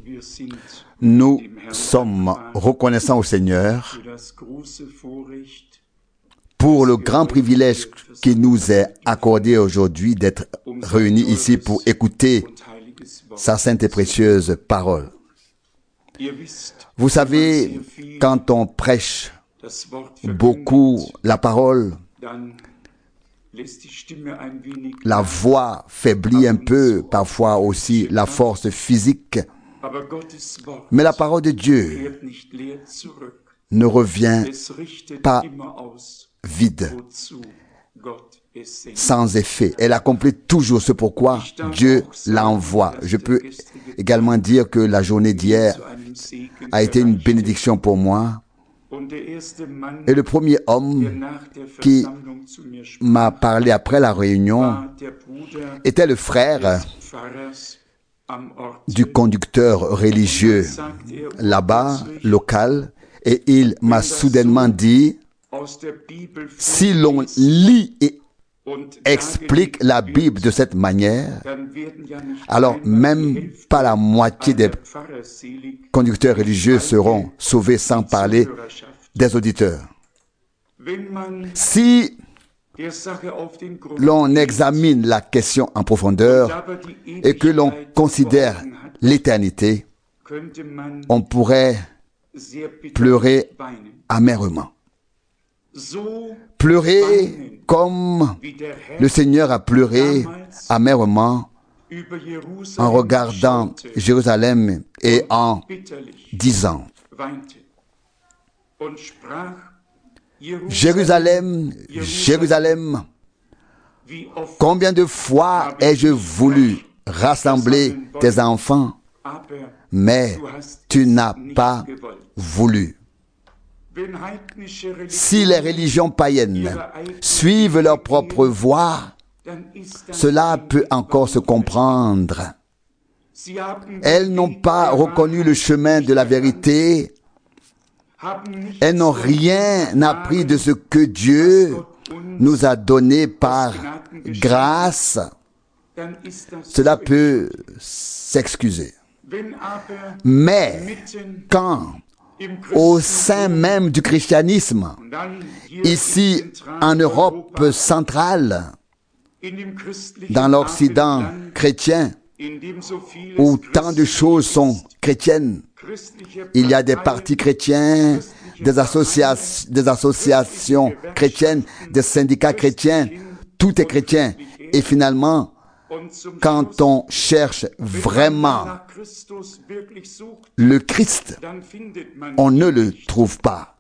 Nous sommes reconnaissants au Seigneur pour le grand privilège qui nous est accordé aujourd'hui d'être réunis ici pour écouter sa sainte et précieuse parole. Vous savez, quand on prêche beaucoup la parole, la voix faiblit un peu, parfois aussi la force physique. Mais la parole de Dieu ne revient pas vide, sans effet. Elle accomplit toujours ce pourquoi Dieu l'envoie. Je peux également dire que la journée d'hier a été une bénédiction pour moi. Et le premier homme qui m'a parlé après la réunion était le frère du conducteur religieux là-bas, local, et il m'a soudainement dit, si l'on lit et explique la Bible de cette manière, alors même pas la moitié des conducteurs religieux seront sauvés, sans parler des auditeurs. Si l'on examine la question en profondeur et que l'on considère l'éternité, on pourrait pleurer amèrement. Pleurer comme le Seigneur a pleuré amèrement en regardant Jérusalem et en disant, Jérusalem, Jérusalem, combien de fois ai-je voulu rassembler tes enfants, mais tu n'as pas voulu. Si les religions païennes suivent leur propre voie, cela peut encore se comprendre. Elles n'ont pas reconnu le chemin de la vérité. Elles n'ont rien appris de ce que Dieu nous a donné par grâce. Cela peut s'excuser. Mais quand, au sein même du christianisme, ici en Europe centrale, dans l'Occident chrétien, où tant de choses sont chrétiennes, il y a des partis chrétiens, des associations chrétiennes, des syndicats chrétiens, tout est chrétien. Et finalement, quand on cherche vraiment le Christ, on ne le trouve pas.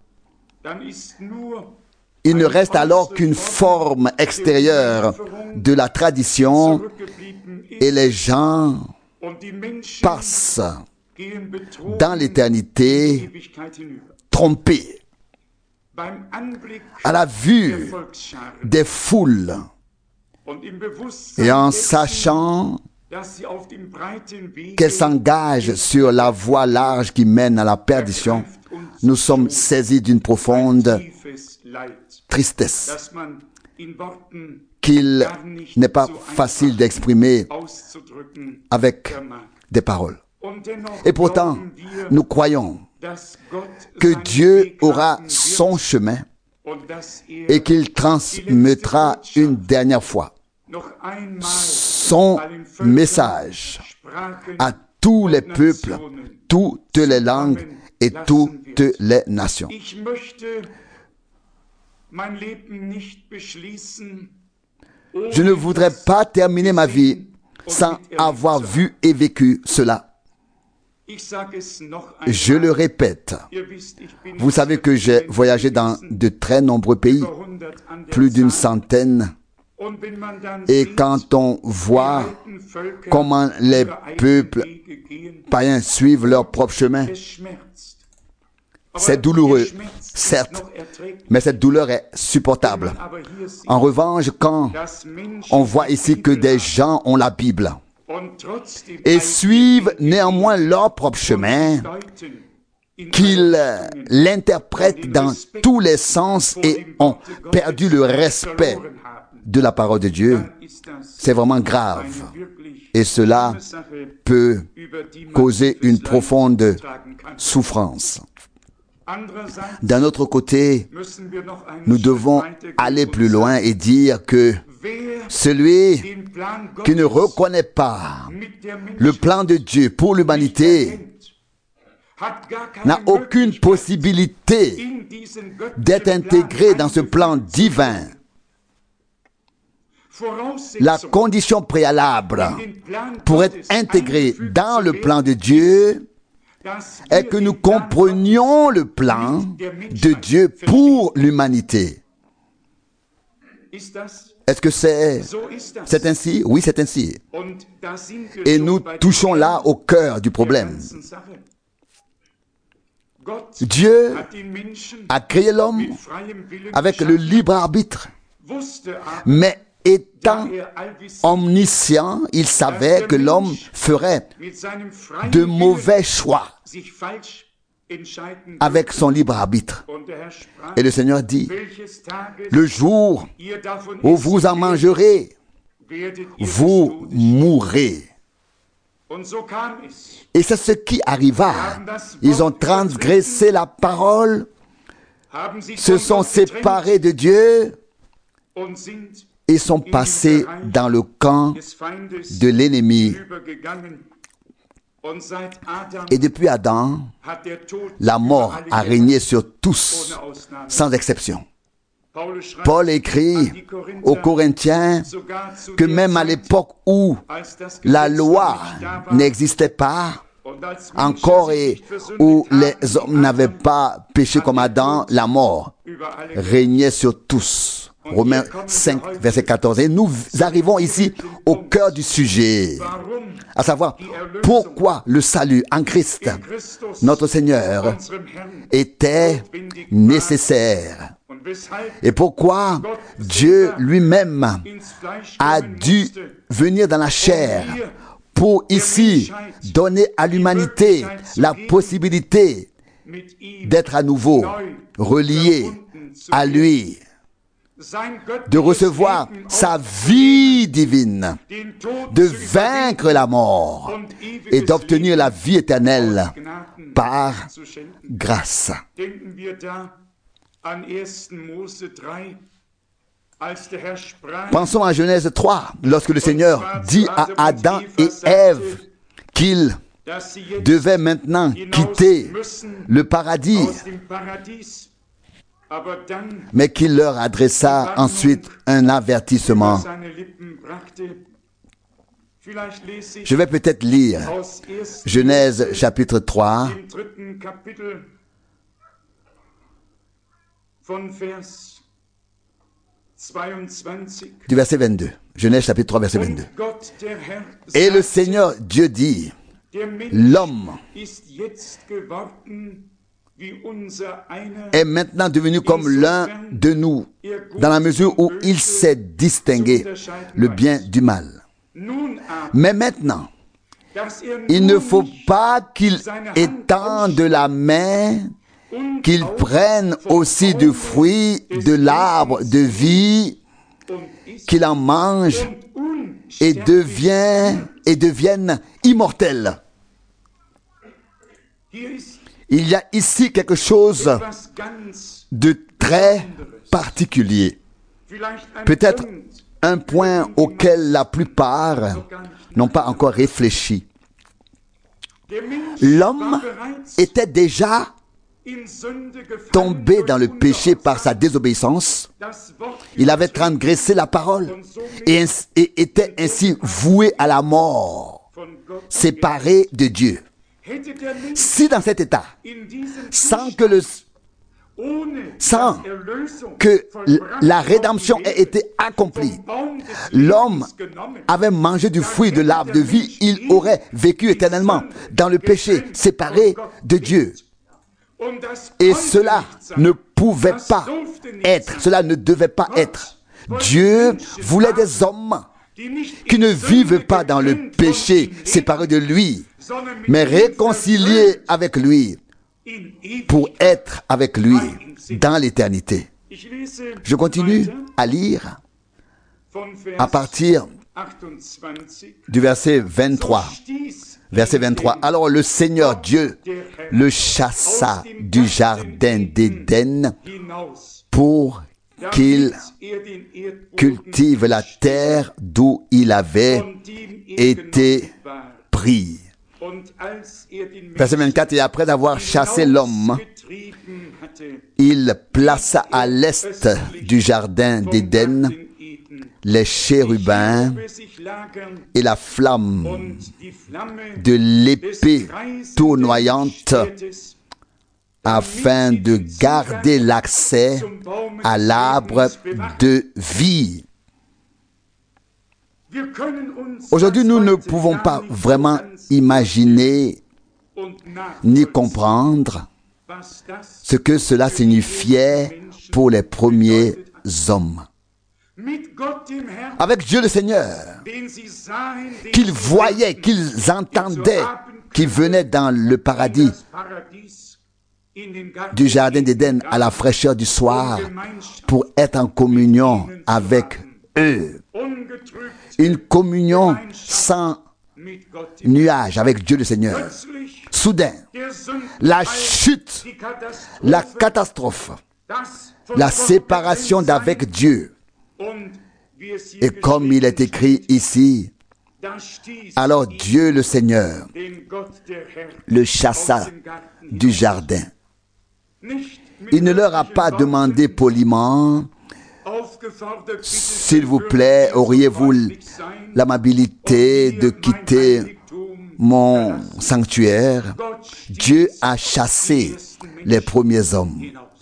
Il ne reste alors qu'une forme extérieure de la tradition et les gens passent dans l'éternité trompés. À la vue des foules et en sachant qu'elles s'engagent sur la voie large qui mène à la perdition, nous sommes saisis d'une profonde tristesse qu'il n'est pas facile d'exprimer avec des paroles. Et pourtant, nous croyons que Dieu aura son chemin et qu'il transmettra une dernière fois son message à tous les peuples, toutes les langues et toutes les nations. Je ne voudrais pas terminer ma vie sans avoir vu et vécu cela. Je le répète, vous savez que j'ai voyagé dans de très nombreux pays, plus d'une centaine, et quand on voit comment les peuples païens suivent leur propre chemin, c'est douloureux, certes, mais cette douleur est supportable. En revanche, quand on voit ici que des gens ont la Bible et suivent néanmoins leur propre chemin, qu'ils l'interprètent dans tous les sens et ont perdu le respect de la parole de Dieu, c'est vraiment grave Et cela peut causer une profonde souffrance. D'un autre côté, nous devons aller plus loin et dire que celui qui ne reconnaît pas le plan de Dieu pour l'humanité n'a aucune possibilité d'être intégré dans ce plan divin. La condition préalable pour être intégré dans le plan de Dieu est que nous comprenions le plan de Dieu pour l'humanité. Est-ce que c'est ainsi? Oui, c'est ainsi. Et nous touchons là au cœur du problème. Dieu a créé l'homme avec le libre arbitre, mais étant omniscient, il savait que l'homme ferait de mauvais choix avec son libre arbitre. Et le Seigneur dit, le jour où vous en mangerez, vous mourrez. Et c'est ce qui arriva. Ils ont transgressé la parole, se sont séparés de Dieu et sont passés dans le camp de l'ennemi. Et depuis Adam, la mort a régné sur tous, sans exception. Paul écrit aux Corinthiens que même à l'époque où la loi n'existait pas encore et où les hommes n'avaient pas péché comme Adam, la mort régnait sur tous. Romains 5, verset 14. Et nous arrivons ici au cœur du sujet, à savoir pourquoi le salut en Christ, notre Seigneur, était nécessaire. Et pourquoi Dieu lui-même a dû venir dans la chair pour ici donner à l'humanité la possibilité d'être à nouveau reliée à lui, de recevoir sa vie divine, de vaincre la mort et d'obtenir la vie éternelle par grâce. Pensons à Genèse 3, lorsque le Seigneur dit à Adam et Ève qu'ils devaient maintenant quitter le paradis, mais qu'il leur adressa ensuite un avertissement. Je vais peut-être lire Genèse chapitre 3, du verset 22. Genèse chapitre 3, verset 22. Et le Seigneur Dieu dit, l'homme est maintenant devenu comme l'un de nous, dans la mesure où il sait distinguer le bien du mal. Mais maintenant, il ne faut pas qu'il étende la main, qu'il prenne aussi du fruit de l'arbre de vie, qu'il en mange et devienne immortel. Il y a ici quelque chose de très particulier. Peut-être un point auquel la plupart n'ont pas encore réfléchi. L'homme était déjà tombé dans le péché par sa désobéissance. Il avait transgressé la parole et était ainsi voué à la mort, séparé de Dieu. Si dans cet état, sans que la rédemption ait été accomplie, l'homme avait mangé du fruit de l'arbre de vie, il aurait vécu éternellement dans le péché, séparé de Dieu. Et cela ne pouvait pas être, cela ne devait pas être. Dieu voulait des hommes qui ne vivent pas dans le péché, séparés de lui, mais réconciliés avec lui, pour être avec lui dans l'éternité. Je continue à lire à partir du verset 23. Verset 23. Alors le Seigneur Dieu le chassa du jardin d'Éden pour qu'il cultive la terre d'où il avait été pris. Verset 24. Et après avoir chassé l'homme, il plaça à l'est du jardin d'Éden les chérubins et la flamme de l'épée tournoyante afin de garder l'accès à l'arbre de vie. Aujourd'hui, nous ne pouvons pas vraiment imaginer ni comprendre ce que cela signifiait pour les premiers hommes. Avec Dieu le Seigneur, qu'ils voyaient, qu'ils entendaient, qui venait dans le paradis du jardin d'Éden à la fraîcheur du soir pour être en communion avec eux. Une communion sans nuage avec Dieu le Seigneur. Soudain, la chute, la catastrophe, la séparation d'avec Dieu. Et comme il est écrit ici, alors Dieu le Seigneur le chassa du jardin. Il ne leur a pas demandé poliment, s'il vous plaît, auriez-vous l'amabilité de quitter mon sanctuaire? Dieu a chassé les premiers hommes.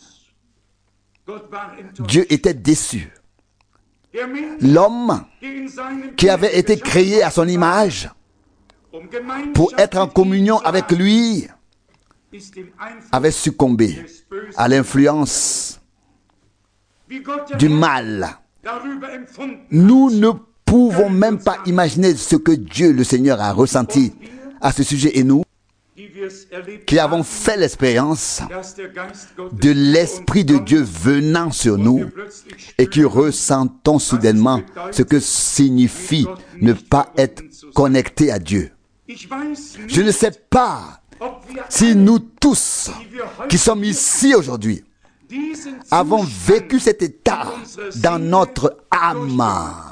Dieu était déçu. L'homme qui avait été créé à son image pour être en communion avec lui avait succombé à l'influence du mal. Nous ne pouvons même pas imaginer ce que Dieu le Seigneur a ressenti à ce sujet, et nous qui avons fait l'expérience de l'Esprit de Dieu venant sur nous et qui ressentons soudainement ce que signifie ne pas être connecté à Dieu. Je ne sais pas si nous tous qui sommes ici aujourd'hui avons vécu cet état dans notre âme,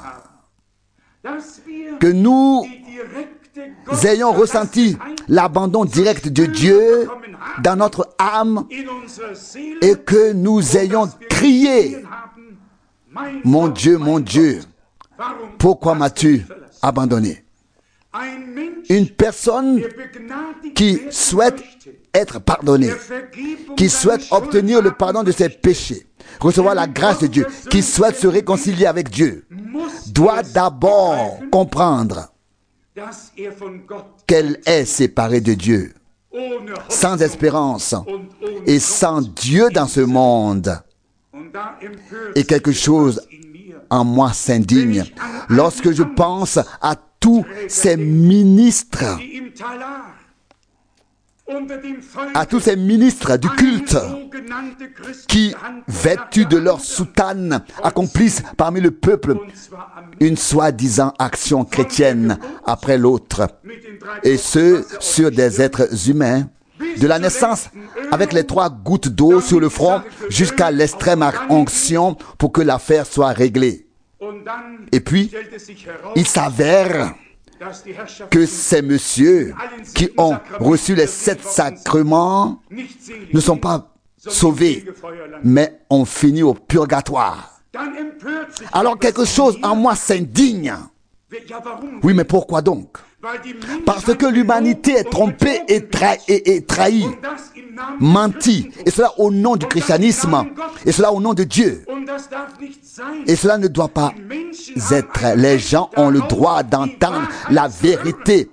que nous ayons ressenti l'abandon direct de Dieu dans notre âme et que nous ayons crié, mon Dieu, pourquoi m'as-tu abandonné? Une personne qui souhaite être pardonnée, qui souhaite obtenir le pardon de ses péchés, recevoir la grâce de Dieu, qui souhaite se réconcilier avec Dieu, doit d'abord comprendre qu'elle est séparée de Dieu, sans espérance et sans Dieu dans ce monde. Et quelque chose en moi s'indigne lorsque je pense à tous ces ministres, du culte qui, vêtus de leur soutane, accomplissent parmi le peuple une soi-disant action chrétienne après l'autre, et ce sur des êtres humains, de la naissance avec les 3 gouttes d'eau sur le front jusqu'à l'extrême onction pour que l'affaire soit réglée. Et puis, il s'avère que ces messieurs qui ont reçu les 7 sacrements ne sont pas sauvés, mais ont fini au purgatoire. Alors quelque chose en moi s'indigne. Oui, mais pourquoi donc? Parce que l'humanité est trompée et trahie, mentie, et cela au nom du christianisme, et cela au nom de Dieu. Et cela ne doit pas être. Les gens ont le droit d'entendre la vérité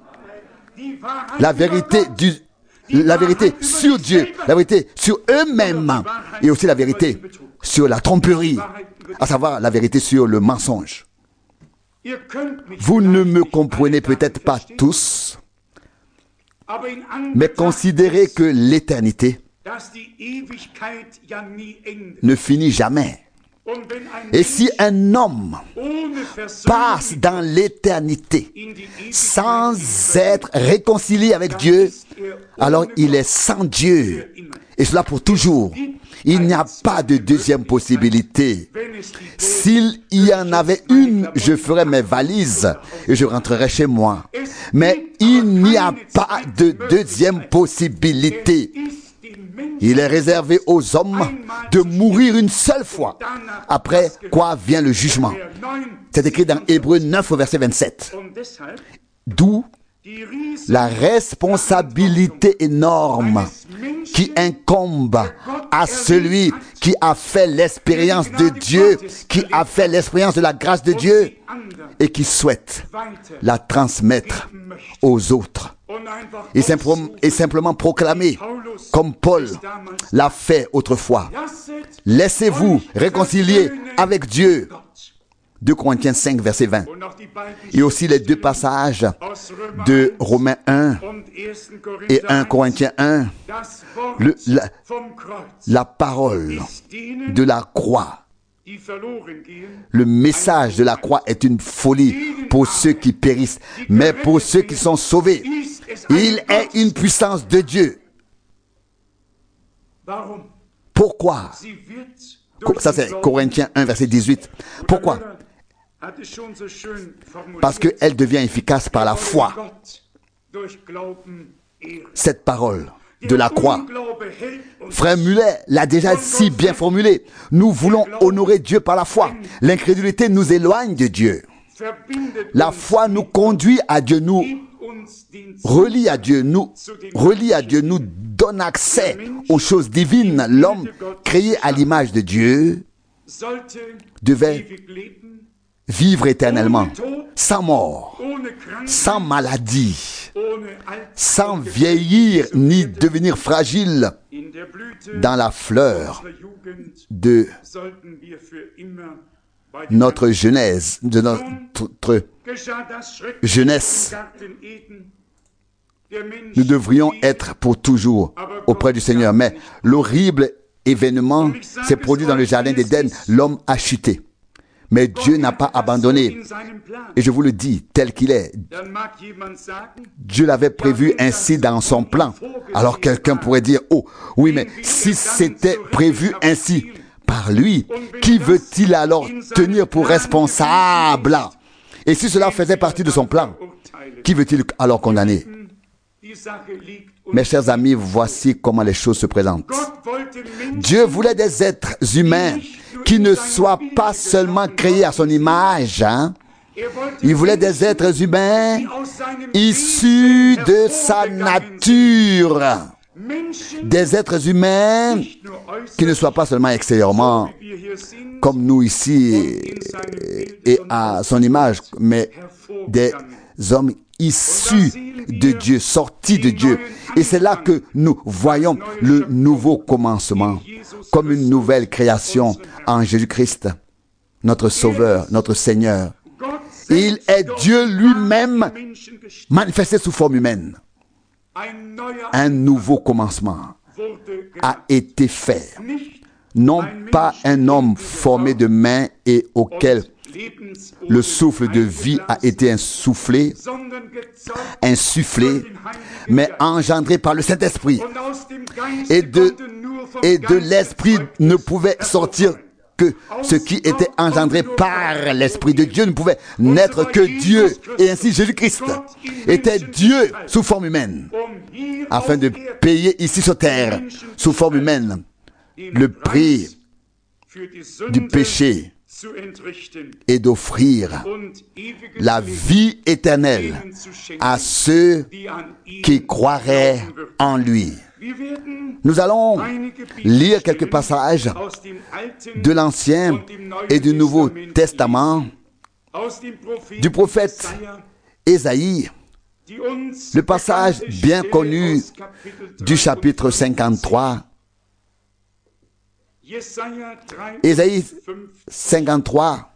sur Dieu, la vérité sur eux-mêmes, et aussi la vérité sur la tromperie, à savoir la vérité sur le mensonge. Vous ne me comprenez peut-être pas tous, mais considérez que l'éternité ne finit jamais. Et si un homme passe dans l'éternité sans être réconcilié avec Dieu, alors il est sans Dieu. Et cela pour toujours. Il n'y a pas de deuxième possibilité. S'il y en avait une, je ferais mes valises et je rentrerais chez moi. Mais il n'y a pas de deuxième possibilité. Il est réservé aux hommes de mourir une seule fois, après quoi vient le jugement. C'est écrit dans Hébreux 9 au verset 27. D'où la responsabilité énorme qui incombe à celui qui a fait l'expérience de Dieu, qui a fait l'expérience de la grâce de Dieu et qui souhaite la transmettre aux autres. Et simplement proclamer, comme Paul l'a fait autrefois. Laissez-vous réconcilier avec Dieu. 2 Corinthiens 5, verset 20. Et aussi les deux passages de Romains 1 et 1 Corinthiens 1. La parole de la croix. Le message de la croix est une folie pour ceux qui périssent, mais pour ceux qui sont sauvés, il est une puissance de Dieu. Pourquoi? Ça c'est Corinthiens 1, verset 18. Pourquoi? Parce qu'elle devient efficace par la foi. Cette parole de la croix. Frère Muller l'a déjà si bien formulé. Nous voulons honorer Dieu par la foi. L'incrédulité nous éloigne de Dieu. La foi nous conduit à Dieu, nous relie à Dieu, nous donne accès aux choses divines. L'homme créé à l'image de Dieu devait vivre éternellement, sans mort, sans maladie, sans vieillir ni devenir fragile dans la fleur de notre jeunesse, de notre jeunesse. Nous devrions être pour toujours auprès du Seigneur. Mais l'horrible événement s'est produit dans le jardin d'Éden. L'homme a chuté. Mais Dieu n'a pas abandonné. Et je vous le dis tel qu'il est. Dieu l'avait prévu ainsi dans son plan. Alors quelqu'un pourrait dire, oh, oui, mais si c'était prévu ainsi par lui, qui veut-il alors tenir pour responsable? Et si cela faisait partie de son plan, qui veut-il alors condamner? Mes chers amis, voici comment les choses se présentent. Dieu voulait des êtres humains qui ne soient pas seulement créés à son image. Il voulait des êtres humains issus de sa nature. Des êtres humains qui ne soient pas seulement extérieurement comme nous ici et à son image, mais des hommes issus de Dieu, sortis de Dieu. Et c'est là que nous voyons le nouveau commencement, comme une nouvelle création en Jésus-Christ, notre Sauveur, notre Seigneur. Il est Dieu lui-même manifesté sous forme humaine. Un nouveau commencement a été fait. Non pas un homme formé de main et auquel le souffle de vie a été insufflé, mais engendré par le Saint-Esprit. Et de l'Esprit ne pouvait sortir que ce qui était engendré par l'Esprit de Dieu ne pouvait naître que Dieu. Et ainsi Jésus-Christ était Dieu sous forme humaine, afin de payer ici sur terre, sous forme humaine, le prix du péché et d'offrir la vie éternelle à ceux qui croiraient en lui. Nous allons lire quelques passages de l'Ancien et du Nouveau Testament, du prophète Ésaïe, le passage bien connu du chapitre 53. Ésaïe 53,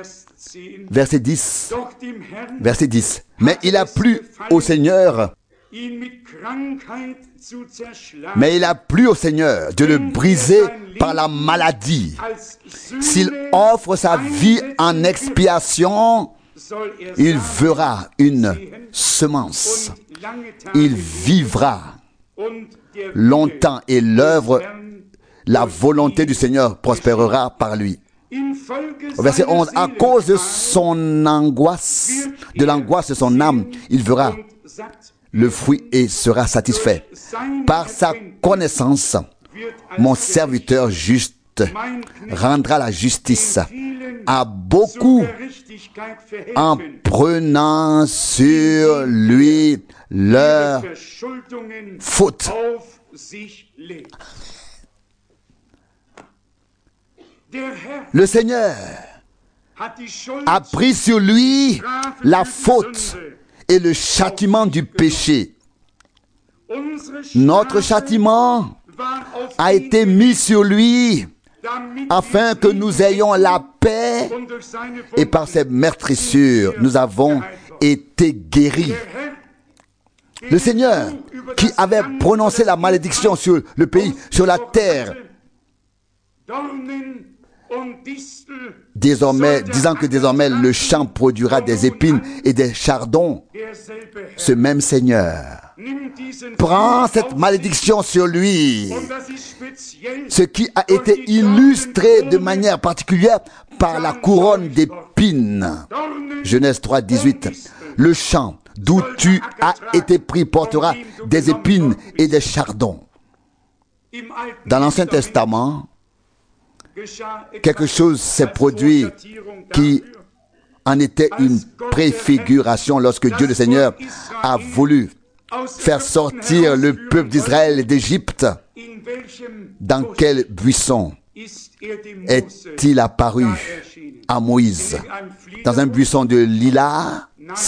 verset 10. Mais il a plu au Seigneur Mais il a plu au Seigneur de le briser par la maladie. S'il offre sa vie en expiation, il verra une semence. Il vivra longtemps et l'œuvre, la volonté du Seigneur prospérera par lui. Au verset 11, à cause de son angoisse, de l'angoisse de son âme, il verra le fruit et sera satisfait. Par sa connaissance, mon serviteur juste rendra la justice à beaucoup en prenant sur lui leur faute. Le Seigneur a pris sur lui la faute et le châtiment du péché. Notre châtiment a été mis sur lui afin que nous ayons la paix, et par ses meurtrissures, nous avons été guéris. Le Seigneur, qui avait prononcé la malédiction sur le pays, sur la terre, désormais, disant que désormais le champ produira des épines et des chardons, ce même Seigneur prend cette malédiction sur lui, ce qui a été illustré de manière particulière par la couronne d'épines. Genèse 3, 18. Le champ d'où tu as été pris portera des épines et des chardons. Dans l'Ancien Testament, quelque chose s'est produit qui en était une préfiguration lorsque Dieu le Seigneur a voulu faire sortir le peuple d'Israël d'Égypte. Dans quel buisson est-il apparu à Moïse? Dans un buisson de lilas?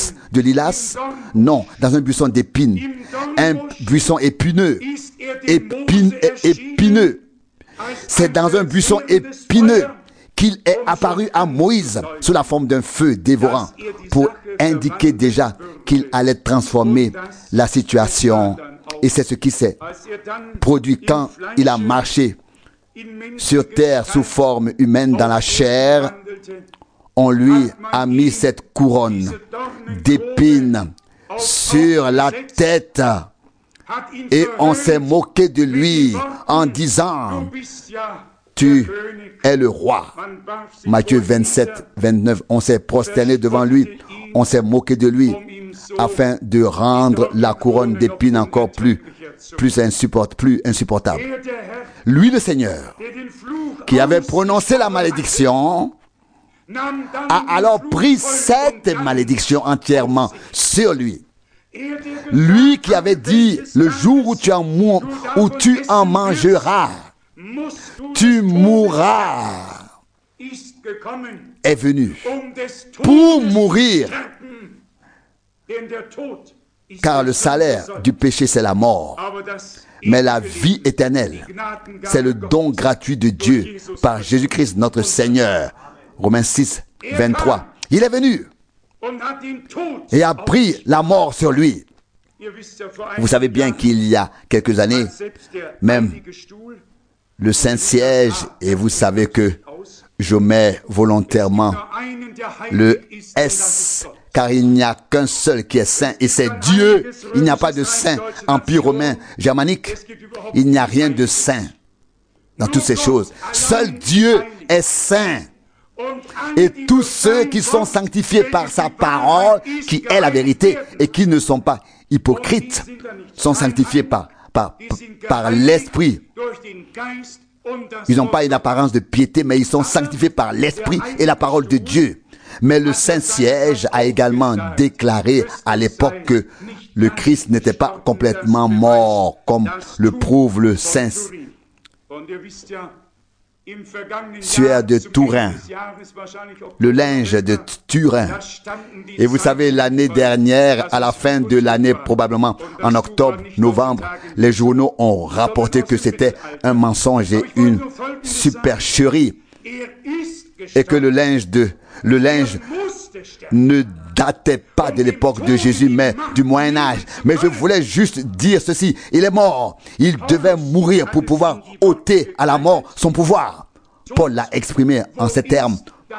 Non, dans un buisson d'épines. Un buisson épineux. Épineux. C'est dans un buisson épineux qu'il est apparu à Moïse sous la forme d'un feu dévorant pour indiquer déjà qu'il allait transformer la situation. Et c'est ce qui s'est produit quand il a marché sur terre sous forme humaine dans la chair. On lui a mis cette couronne d'épines sur la tête. Et on s'est moqué de lui en disant, tu es le roi. Matthieu 27, 29, on s'est prosterné devant lui, on s'est moqué de lui, afin de rendre la couronne d'épines encore plus insupportable. Lui, le Seigneur, qui avait prononcé la malédiction, a alors pris cette malédiction entièrement sur lui. Lui qui avait dit, le jour où tu en mangeras, tu mourras, est venu pour mourir, car le salaire du péché c'est la mort, mais la vie éternelle c'est le don gratuit de Dieu par Jésus-Christ notre Seigneur. Romains 6, 23. Il est venu et a pris la mort sur lui. Vous savez bien qu'il y a quelques années, même le Saint-Siège, et vous savez que je mets volontairement le S, car il n'y a qu'un seul qui est saint, et c'est Dieu. Il n'y a pas de saint. Empire romain germanique, il n'y a rien de saint dans toutes ces choses. Seul Dieu est saint. Et tous ceux qui sont sanctifiés par sa parole, qui est la vérité, et qui ne sont pas hypocrites, sont sanctifiés par l'Esprit. Ils n'ont pas une apparence de piété, mais ils sont sanctifiés par l'Esprit et la parole de Dieu. Mais le Saint-Siège a également déclaré à l'époque que le Christ n'était pas complètement mort, comme le prouve le Saint Suaire de Turin, le linge de Turin. Et vous savez, l'année dernière, à la fin de l'année, probablement en octobre, novembre, les journaux ont rapporté que c'était un mensonge et une supercherie. Et que le linge ne datait pas de l'époque de Jésus, mais du Moyen-Âge. Mais je voulais juste dire ceci. Il est mort. Il devait mourir pour pouvoir ôter à la mort son pouvoir. Paul l'a exprimé en ces termes.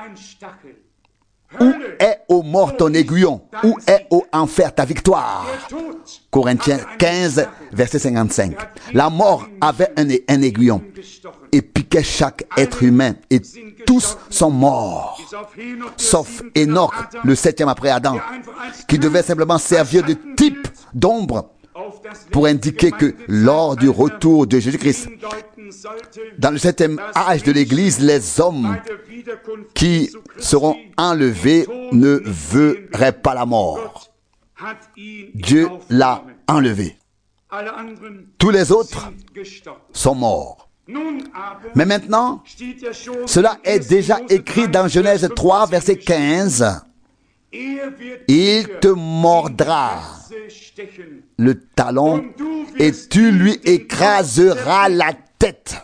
Où est, ô mort, ton aiguillon? Où est, ô enfer, ta victoire? Corinthiens 15, verset 55. La mort avait un aiguillon et piquait chaque être humain. Et tous sont morts, sauf Enoch, le 7e après Adam, qui devait simplement servir de type, d'ombre, pour indiquer que lors du retour de Jésus-Christ, dans le 7e âge de l'Église, les hommes qui seront enlevés ne verraient pas la mort. Dieu l'a enlevé. Tous les autres sont morts. Mais maintenant, cela est déjà écrit dans Genèse 3, verset 15. Il te mordra le talon et tu lui écraseras la tête.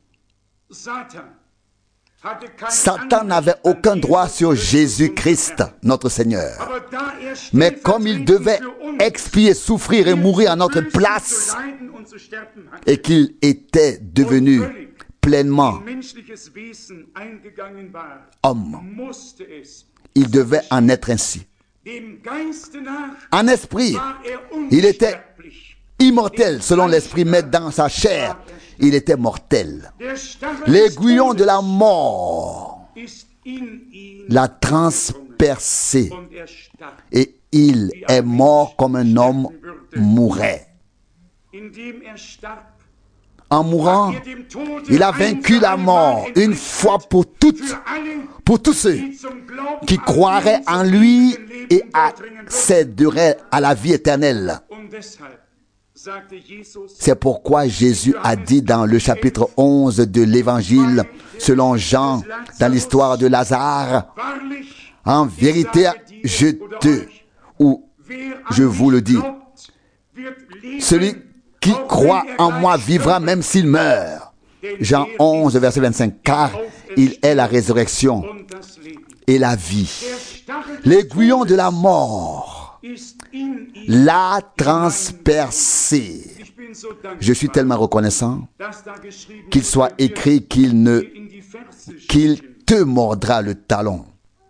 Satan n'avait aucun droit sur Jésus-Christ, notre Seigneur. Mais comme il devait expier, souffrir et mourir à notre place, et qu'il était devenu pleinement homme, il devait en être ainsi. En esprit, il était immortel selon l'esprit, mais dans sa chair, il était mortel. L'aiguillon de la mort l'a transpercé et il est mort comme un homme mourrait. En mourant, il a vaincu la mort une fois pour toutes, pour tous ceux qui croiraient en lui et accéderaient à la vie éternelle. C'est pourquoi Jésus a dit dans le chapitre 11 de l'Évangile, selon Jean, dans l'histoire de Lazare, « En vérité, je vous le dis, celui qui croit en moi vivra même s'il meurt. » Jean 11, verset 25, « Car il est la résurrection et la vie. » L'aiguillon de la mort l'a transpercé. Je suis tellement reconnaissant qu'il soit écrit qu'il te mordra le talon.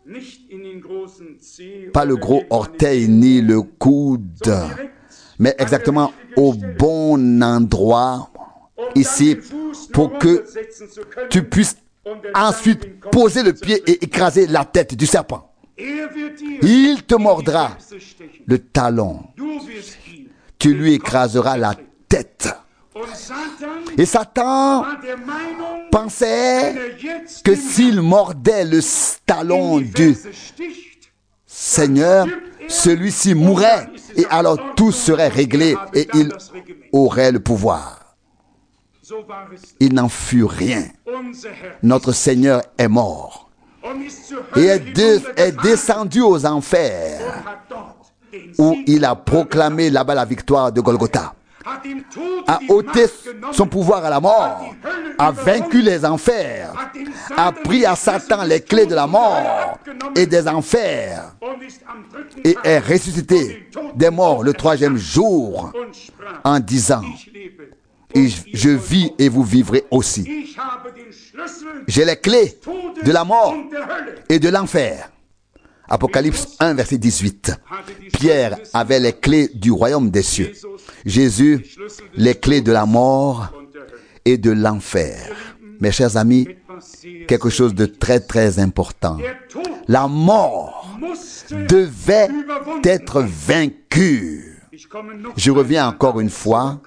Pas le gros orteil ni le coude, mais exactement au bon endroit ici pour que tu puisses ensuite poser le pied et écraser la tête du serpent. Il te mordra le talon. Tu lui écraseras la tête. Et Satan pensait que s'il mordait le talon du Seigneur, celui-ci mourrait et alors tout serait réglé et il aurait le pouvoir. Il n'en fut rien. Notre Seigneur est mort et est descendu aux enfers où il a proclamé là-bas la victoire de Golgotha, a ôté son pouvoir à la mort, a vaincu les enfers, a pris à Satan les clés de la mort et des enfers et est ressuscité des morts le 3e jour en disant: je vis et vous vivrez aussi. J'ai les clés de la mort et de l'enfer. Apocalypse 1, verset 18. Pierre avait les clés du royaume des cieux. Jésus, les clés de la mort et de l'enfer. Mes chers amis, quelque chose de très très important. La mort devait être vaincue. Je reviens encore une fois,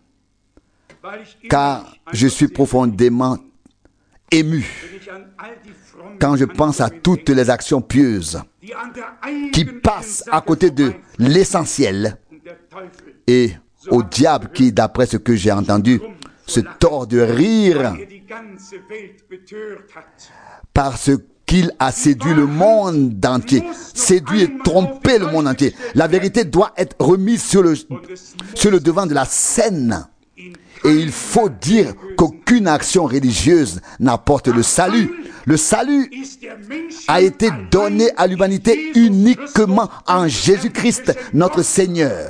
car je suis profondément ému quand je pense à toutes les actions pieuses qui passent à côté de l'essentiel et au diable qui, d'après ce que j'ai entendu, se tord de rire parce qu'il a séduit le monde entier, séduit et trompé le monde entier. La vérité doit être remise sur le devant de la scène. Et il faut dire qu'aucune action religieuse n'apporte le salut Le salut a été donné à l'humanité uniquement en Jésus-Christ, notre Seigneur.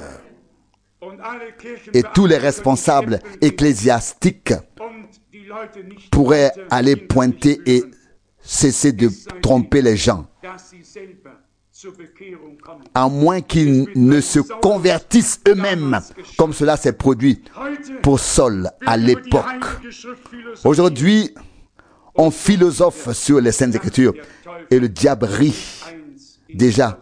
Et tous les responsables ecclésiastiques pourraient aller pointer et cesser de tromper les gens, à moins qu'ils ne se convertissent eux-mêmes, comme cela s'est produit pour Saul à l'époque. Aujourd'hui, on philosophe sur les Saintes Écritures et le diable rit déjà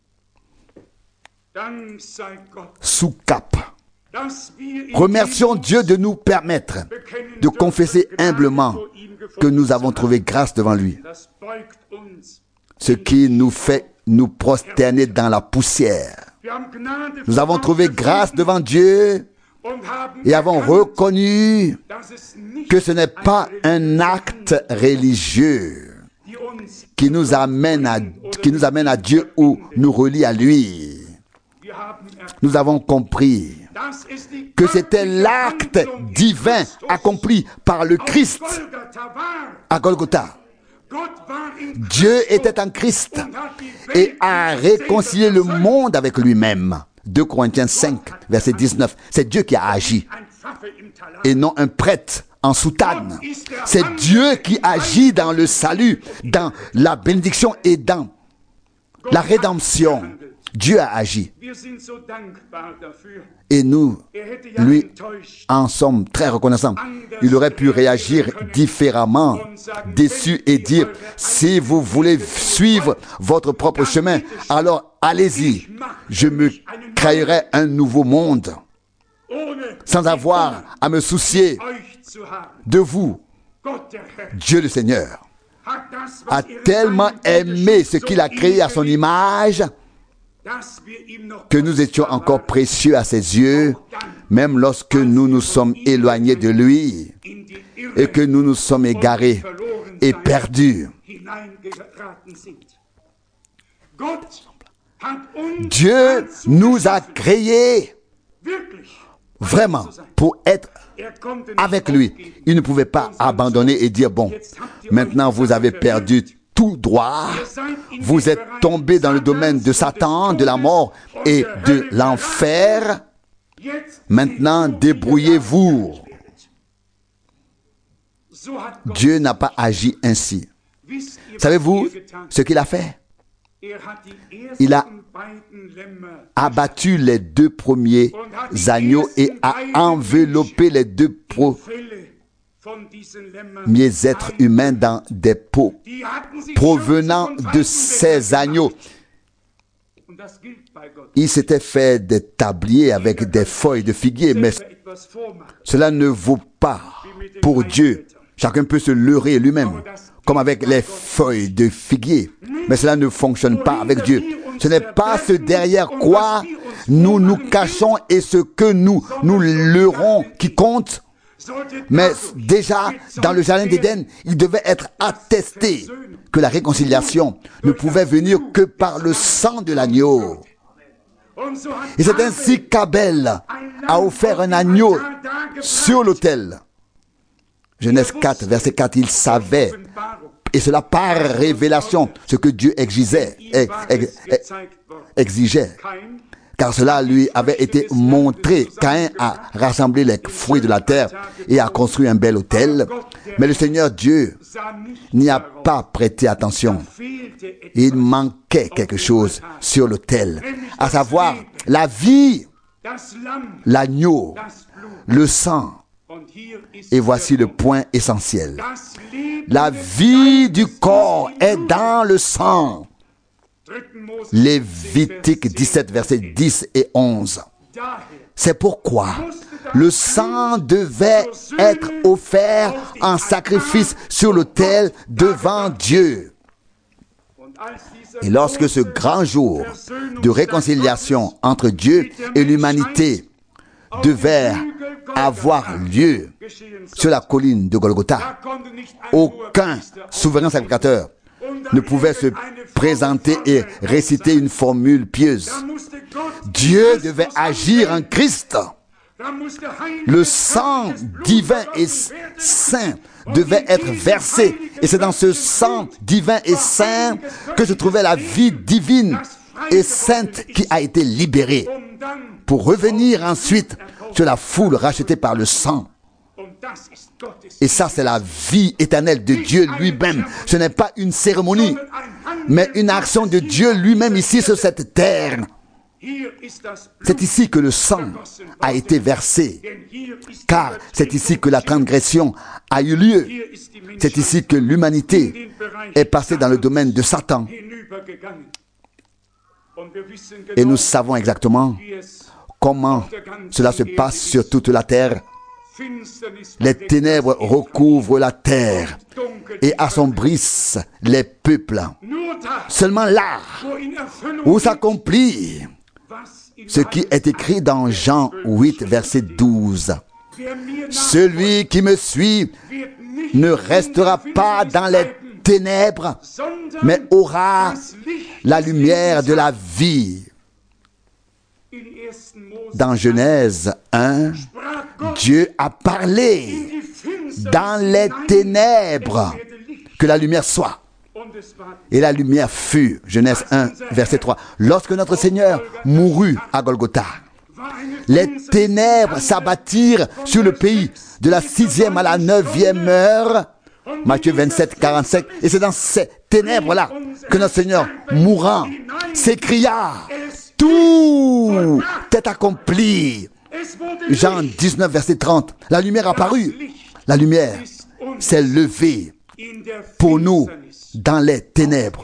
sous cape. Remercions Dieu de nous permettre de confesser humblement que nous avons trouvé grâce devant lui, ce qui nous fait nous prosterner dans la poussière. Nous avons trouvé grâce devant Dieu et avons reconnu que ce n'est pas un acte religieux qui nous amène à Dieu ou nous relie à lui. Nous avons compris que c'était l'acte divin accompli par le Christ à Golgotha. Dieu était en Christ et a réconcilié le monde avec lui-même. 2 Corinthiens 5, verset 19. C'est Dieu qui a agi et non un prêtre en soutane. C'est Dieu qui agit dans le salut, dans la bénédiction et dans la rédemption. Dieu a agi. Et nous, lui, en sommes très reconnaissants. Il aurait pu réagir différemment, déçu et dire, si vous voulez suivre votre propre chemin, alors allez-y. Je me créerai un nouveau monde, sans avoir à me soucier de vous. Dieu le Seigneur a tellement aimé ce qu'il a créé à son image, que nous étions encore précieux à ses yeux, même lorsque nous nous sommes éloignés de lui et que nous nous sommes égarés et perdus. Dieu nous a créés vraiment pour être avec lui. Il ne pouvait pas abandonner et dire, bon, maintenant vous avez perdu tout droit, vous êtes tombé dans le domaine de Satan, de la mort et de l'enfer. Maintenant, débrouillez-vous. Dieu n'a pas agi ainsi. Savez-vous ce qu'il a fait? Il a abattu les 2 premiers agneaux et a enveloppé les 2 premiers êtres humains dans des pots provenant de ces agneaux. Il s'était fait des tabliers avec des feuilles de figuier, mais cela ne vaut pas pour Dieu. Chacun peut se leurrer lui-même, comme avec les feuilles de figuier. Mais cela ne fonctionne pas avec Dieu. Ce n'est pas ce derrière quoi nous nous cachons et ce que nous leurrons qui compte. Mais déjà, dans le jardin d'Éden, il devait être attesté que la réconciliation ne pouvait venir que par le sang de l'agneau. Et c'est ainsi qu'Abel a offert un agneau sur l'autel. Genèse 4, verset 4, il savait, et cela par révélation, ce que Dieu exigeait, car cela lui avait été montré. Caïn a rassemblé les fruits de la terre et a construit un bel autel, mais le Seigneur Dieu n'y a pas prêté attention. Il manquait quelque chose sur l'autel, à savoir la vie, l'agneau, le sang. Et voici le point essentiel. La vie du corps est dans le sang. Lévitique 17, versets 10 et 11. C'est pourquoi le sang devait être offert en sacrifice sur l'autel devant Dieu. Et lorsque ce grand jour de réconciliation entre Dieu et l'humanité devait avoir lieu sur la colline de Golgotha, aucun souverain sacrificateur ne pouvait se présenter et réciter une formule pieuse. Dieu devait agir en Christ Le sang divin et saint devait être versé. Et c'est dans ce sang divin et saint que se trouvait la vie divine et sainte qui a été libérée pour revenir ensuite sur la foule rachetée par le sang. Et ça, c'est la vie éternelle de Dieu lui-même. Ce n'est pas une cérémonie, mais une action de Dieu lui-même ici sur cette terre. C'est ici que le sang a été versé, car c'est ici que la transgression a eu lieu. C'est ici que l'humanité est passée dans le domaine de Satan. Et nous savons exactement comment cela se passe sur toute la terre. Les ténèbres recouvrent la terre et assombrissent les peuples. Seulement là où s'accomplit ce qui est écrit dans Jean 8, verset 12. Celui qui me suit ne restera pas dans les ténèbres, mais aura la lumière de la vie. Dans Genèse 1, Dieu a parlé dans les ténèbres que la lumière soit. Et la lumière fut, Genèse 1, verset 3. Lorsque notre Seigneur mourut à Golgotha, les ténèbres s'abattirent sur le pays de la 6e à la 9e heure. Matthieu 27, 45. Et c'est dans ces ténèbres-là que notre Seigneur, mourant, s'écria: tout est accompli. Jean 19, verset 30. La lumière apparut. La lumière s'est levée pour nous dans les ténèbres.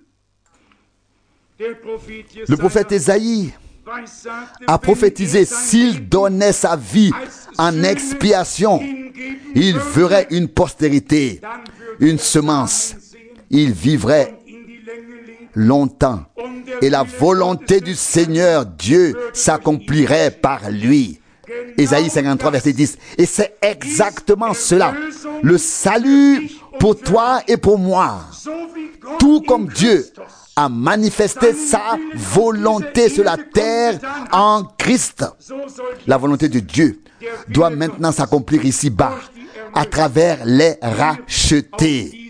Le prophète Ésaïe a prophétisé: s'il donnait sa vie en expiation, il ferait une postérité, une semence. Il vivrait longtemps et la volonté du Seigneur Dieu s'accomplirait par lui. Ésaïe 53, verset 10. Et c'est exactement cela. Le salut pour toi et pour moi. Tout comme Dieu a manifesté sa volonté sur la terre en Christ. La volonté de Dieu doit maintenant s'accomplir ici-bas à travers les rachetés.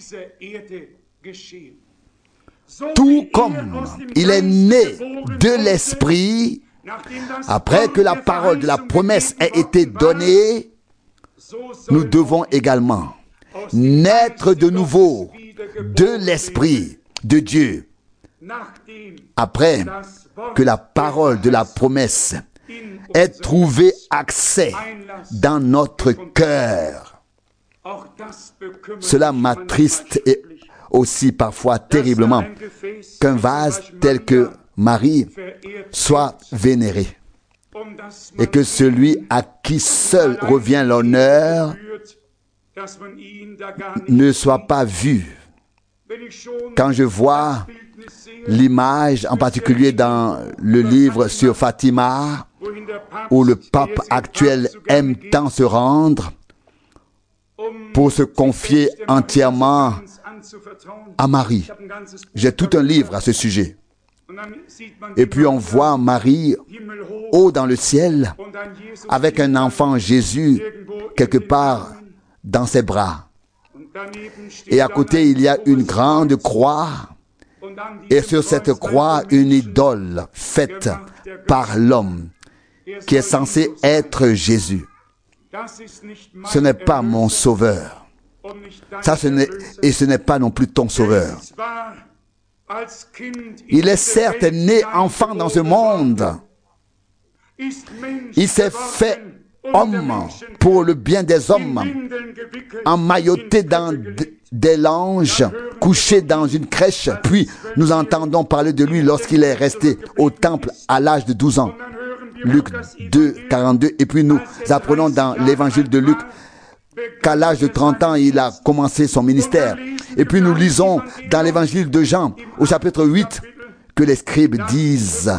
Tout comme il est né de l'Esprit, après que la parole de la promesse ait été donnée, nous devons également naître de nouveau de l'Esprit de Dieu. Après que la parole de la promesse ait trouvé accès dans notre cœur. Cela m'attriste et aussi parfois terriblement qu'un vase tel que Marie soit vénéré et que celui à qui seul revient l'honneur ne soit pas vu. Quand je vois l'image, en particulier dans le livre sur Fatima, où le pape actuel aime tant se rendre pour se confier entièrement à Marie. J'ai tout un livre à ce sujet. Et puis on voit Marie haut dans le ciel avec un enfant Jésus quelque part dans ses bras. Et à côté il y a une grande croix. Et sur cette croix, une idole faite par l'homme qui est censé être Jésus. Ce n'est pas mon sauveur. Ce n'est pas non plus ton sauveur. Il est certes né enfant dans ce monde. Il s'est fait homme pour le bien des hommes, emmailloté dans des langes, couché dans une crèche. Puis nous entendons parler de lui lorsqu'il est resté au temple à l'âge de 12 ans. Luc 2, 42. Et puis nous apprenons dans l'évangile de Luc qu'à l'âge de 30 ans, il a commencé son ministère. Et puis nous lisons dans l'évangile de Jean, au chapitre 8, que les scribes disent: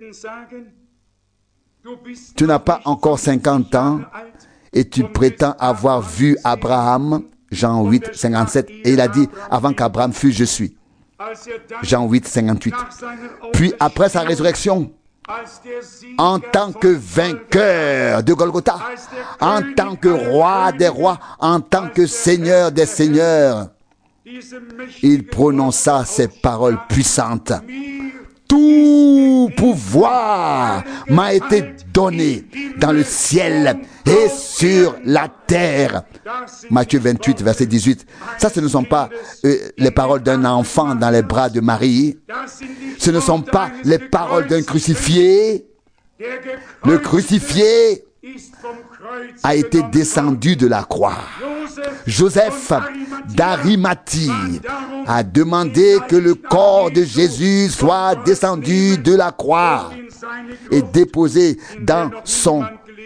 tu n'as pas encore 50 ans et tu prétends avoir vu Abraham. Jean 8, 57. Et il a dit: avant qu'Abraham fût, je suis. Jean 8, 58. Puis après sa résurrection, en tant que vainqueur de Golgotha, en tant que roi des rois, en tant que seigneur des seigneurs, il prononça ces paroles puissantes. Tout pouvoir m'a été donné dans le ciel et sur la terre. Matthieu 28, verset 18. Ça, ce ne sont pas les paroles d'un enfant dans les bras de Marie. Ce ne sont pas les paroles d'un crucifié. Le crucifié a été descendu de la croix. Joseph d'Arimathie a demandé que le corps de Jésus soit descendu de la croix et déposé dans son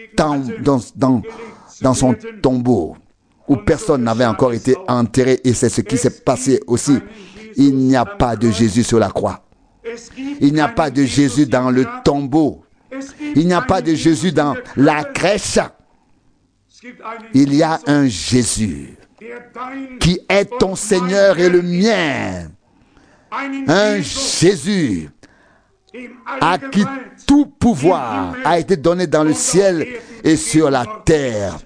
tombeau où personne n'avait encore été enterré, et c'est ce qui s'est passé aussi. Il n'y a pas de Jésus sur la croix. Il n'y a pas de Jésus dans le tombeau. Il n'y a pas de Jésus dans la crèche. Il y a un Jésus qui est ton Seigneur et le mien. Un Jésus à qui tout pouvoir a été donné dans le ciel et sur la terre.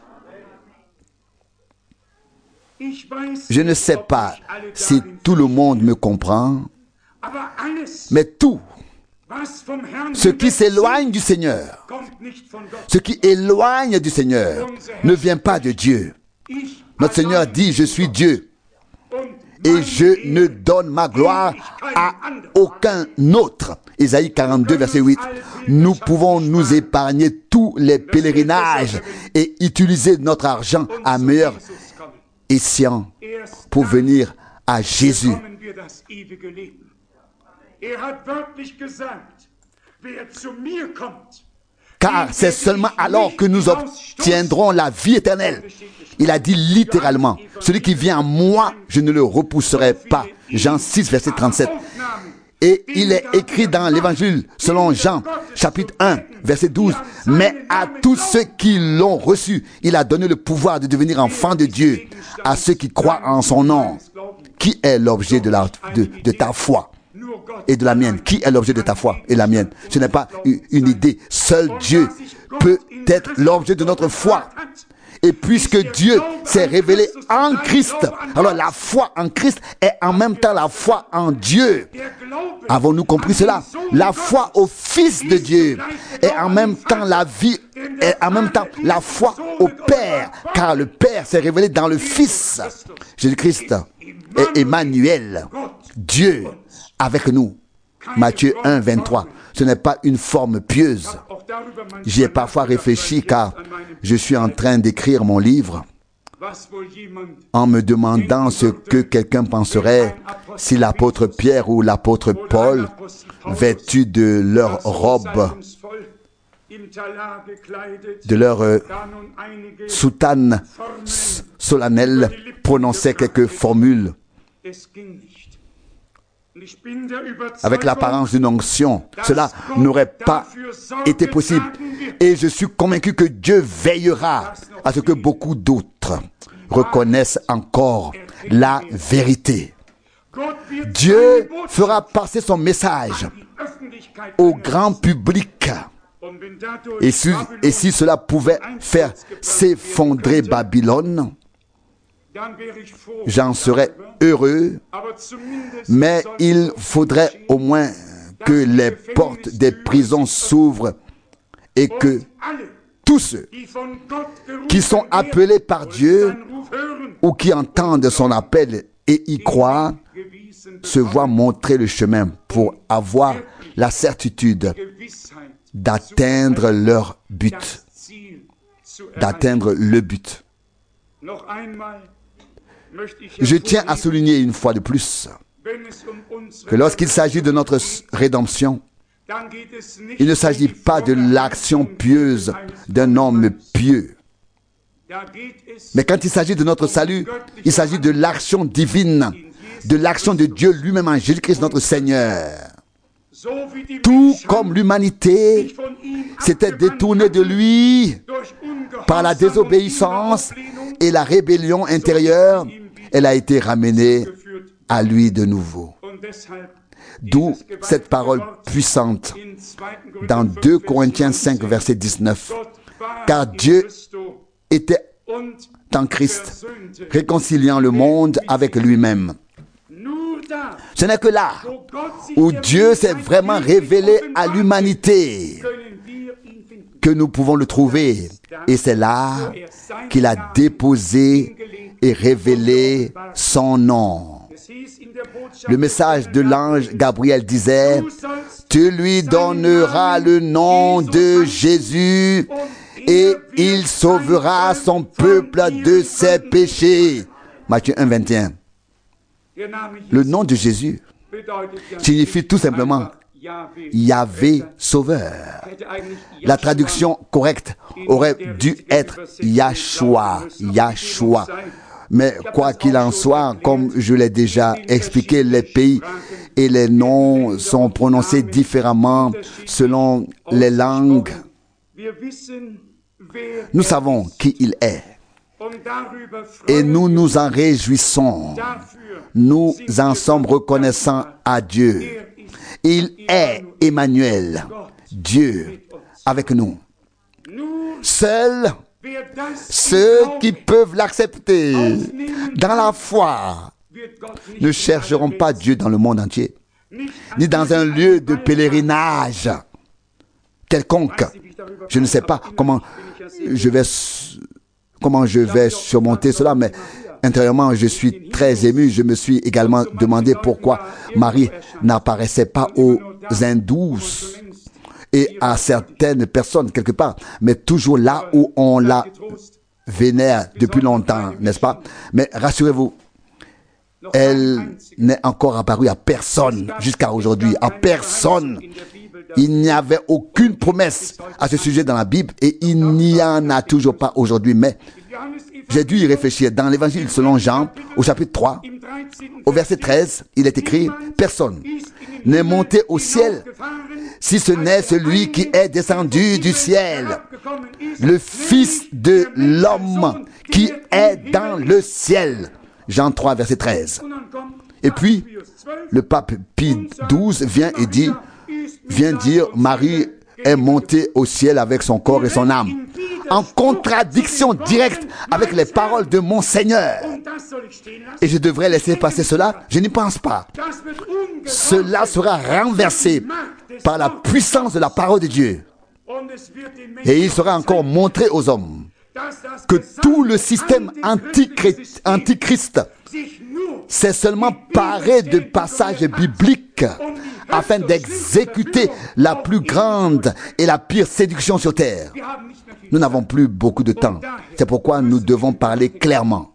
Je ne sais pas si tout le monde me comprend, mais tout ce qui s'éloigne du Seigneur, ce qui éloigne du Seigneur, ne vient pas de Dieu. Notre Seigneur dit, je suis Dieu et je ne donne ma gloire à aucun autre. Isaïe 42, verset 8. Nous pouvons nous épargner tous les pèlerinages et utiliser notre argent à meilleur escient pour venir à Jésus. Car c'est seulement alors que nous obtiendrons la vie éternelle. Il a dit littéralement, celui qui vient à moi, je ne le repousserai pas. Jean 6, verset 37. Et il est écrit dans l'évangile selon Jean, chapitre 1, verset 12. Mais à tous ceux qui l'ont reçu, il a donné le pouvoir de devenir enfants de Dieu, à ceux qui croient en son nom. Qui est l'objet de ta foi et de la mienne? Qui est l'objet de ta foi et la mienne? Ce n'est pas une idée. Seul Dieu peut être l'objet de notre foi. Et puisque Dieu s'est révélé en Christ, alors la foi en Christ est en même temps la foi en Dieu. Avons-nous compris cela? La foi au Fils de Dieu est en même temps la vie, et en même temps la foi au Père, car le Père s'est révélé dans le Fils. Jésus-Christ est Emmanuel, Dieu avec nous. Matthieu 1, 23. Ce n'est pas une forme pieuse. J'y ai parfois réfléchi car je suis en train d'écrire mon livre en me demandant ce que quelqu'un penserait si l'apôtre Pierre ou l'apôtre Paul, vêtus de leur robe, de leur soutane solennelle, prononçaient quelques formules avec l'apparence d'une onction. Cela n'aurait pas été possible. Et je suis convaincu que Dieu veillera à ce que beaucoup d'autres reconnaissent encore la vérité. Dieu fera passer son message au grand public. Et si cela pouvait faire s'effondrer Babylone, j'en serais heureux, mais il faudrait au moins que les portes des prisons s'ouvrent et que tous ceux qui sont appelés par Dieu ou qui entendent son appel et y croient se voient montrer le chemin pour avoir la certitude d'atteindre leur but, d'atteindre le but. Je tiens à souligner une fois de plus que lorsqu'il s'agit de notre rédemption, il ne s'agit pas de l'action pieuse d'un homme pieux. Mais quand il s'agit de notre salut, il s'agit de l'action divine, de l'action de Dieu lui-même en Jésus-Christ notre Seigneur. Tout comme l'humanité s'était détournée de lui par la désobéissance et la rébellion intérieure, elle a été ramenée à lui de nouveau. D'où cette parole puissante dans 2 Corinthiens 5, verset 19. Car Dieu était en Christ, réconciliant le monde avec lui-même. Ce n'est que là où Dieu s'est vraiment révélé à l'humanité que nous pouvons le trouver. Et c'est là qu'il a déposé et révélé son nom. Le message de l'ange Gabriel disait: tu lui donneras le nom de Jésus et il sauvera son peuple de ses péchés. Matthieu 1, 21. Le nom de Jésus signifie tout simplement Yahvé Sauveur. La traduction correcte aurait dû être Yahshua, Yahshua. Mais quoi qu'il en soit, comme je l'ai déjà expliqué, les pays et les noms sont prononcés différemment selon les langues. Nous savons qui il est et nous nous en réjouissons. Nous en sommes reconnaissants à Dieu. Il est Emmanuel, Dieu avec nous. Seuls ceux qui peuvent l'accepter dans la foi ne chercheront pas Dieu dans le monde entier, ni dans un lieu de pèlerinage quelconque. Je ne sais pas comment je vais surmonter cela, mais intérieurement, je suis très ému. Je me suis également demandé pourquoi Marie n'apparaissait pas aux hindous et à certaines personnes quelque part, mais toujours là où on la vénère depuis longtemps, n'est-ce pas? Mais rassurez-vous, elle n'est encore apparue à personne jusqu'à aujourd'hui, à personne. Il n'y avait aucune promesse à ce sujet dans la Bible et il n'y en a toujours pas aujourd'hui, mais j'ai dû y réfléchir. Dans l'évangile selon Jean, au chapitre 3, au verset 13, il est écrit: personne n'est monté au ciel si ce n'est celui qui est descendu du ciel, le Fils de l'homme qui est dans le ciel. Jean 3, verset 13. Et puis, le pape Pie XII vient dire Marie est montée au ciel avec son corps et son âme, en contradiction directe avec les paroles de mon Seigneur. Et je devrais laisser passer cela? Je n'y pense pas. Cela sera renversé par la puissance de la parole de Dieu. Et il sera encore montré aux hommes que tout le système antichrist s'est seulement paré de passages bibliques afin d'exécuter la plus grande et la pire séduction sur terre. Nous n'avons plus beaucoup de temps. C'est pourquoi nous devons parler clairement.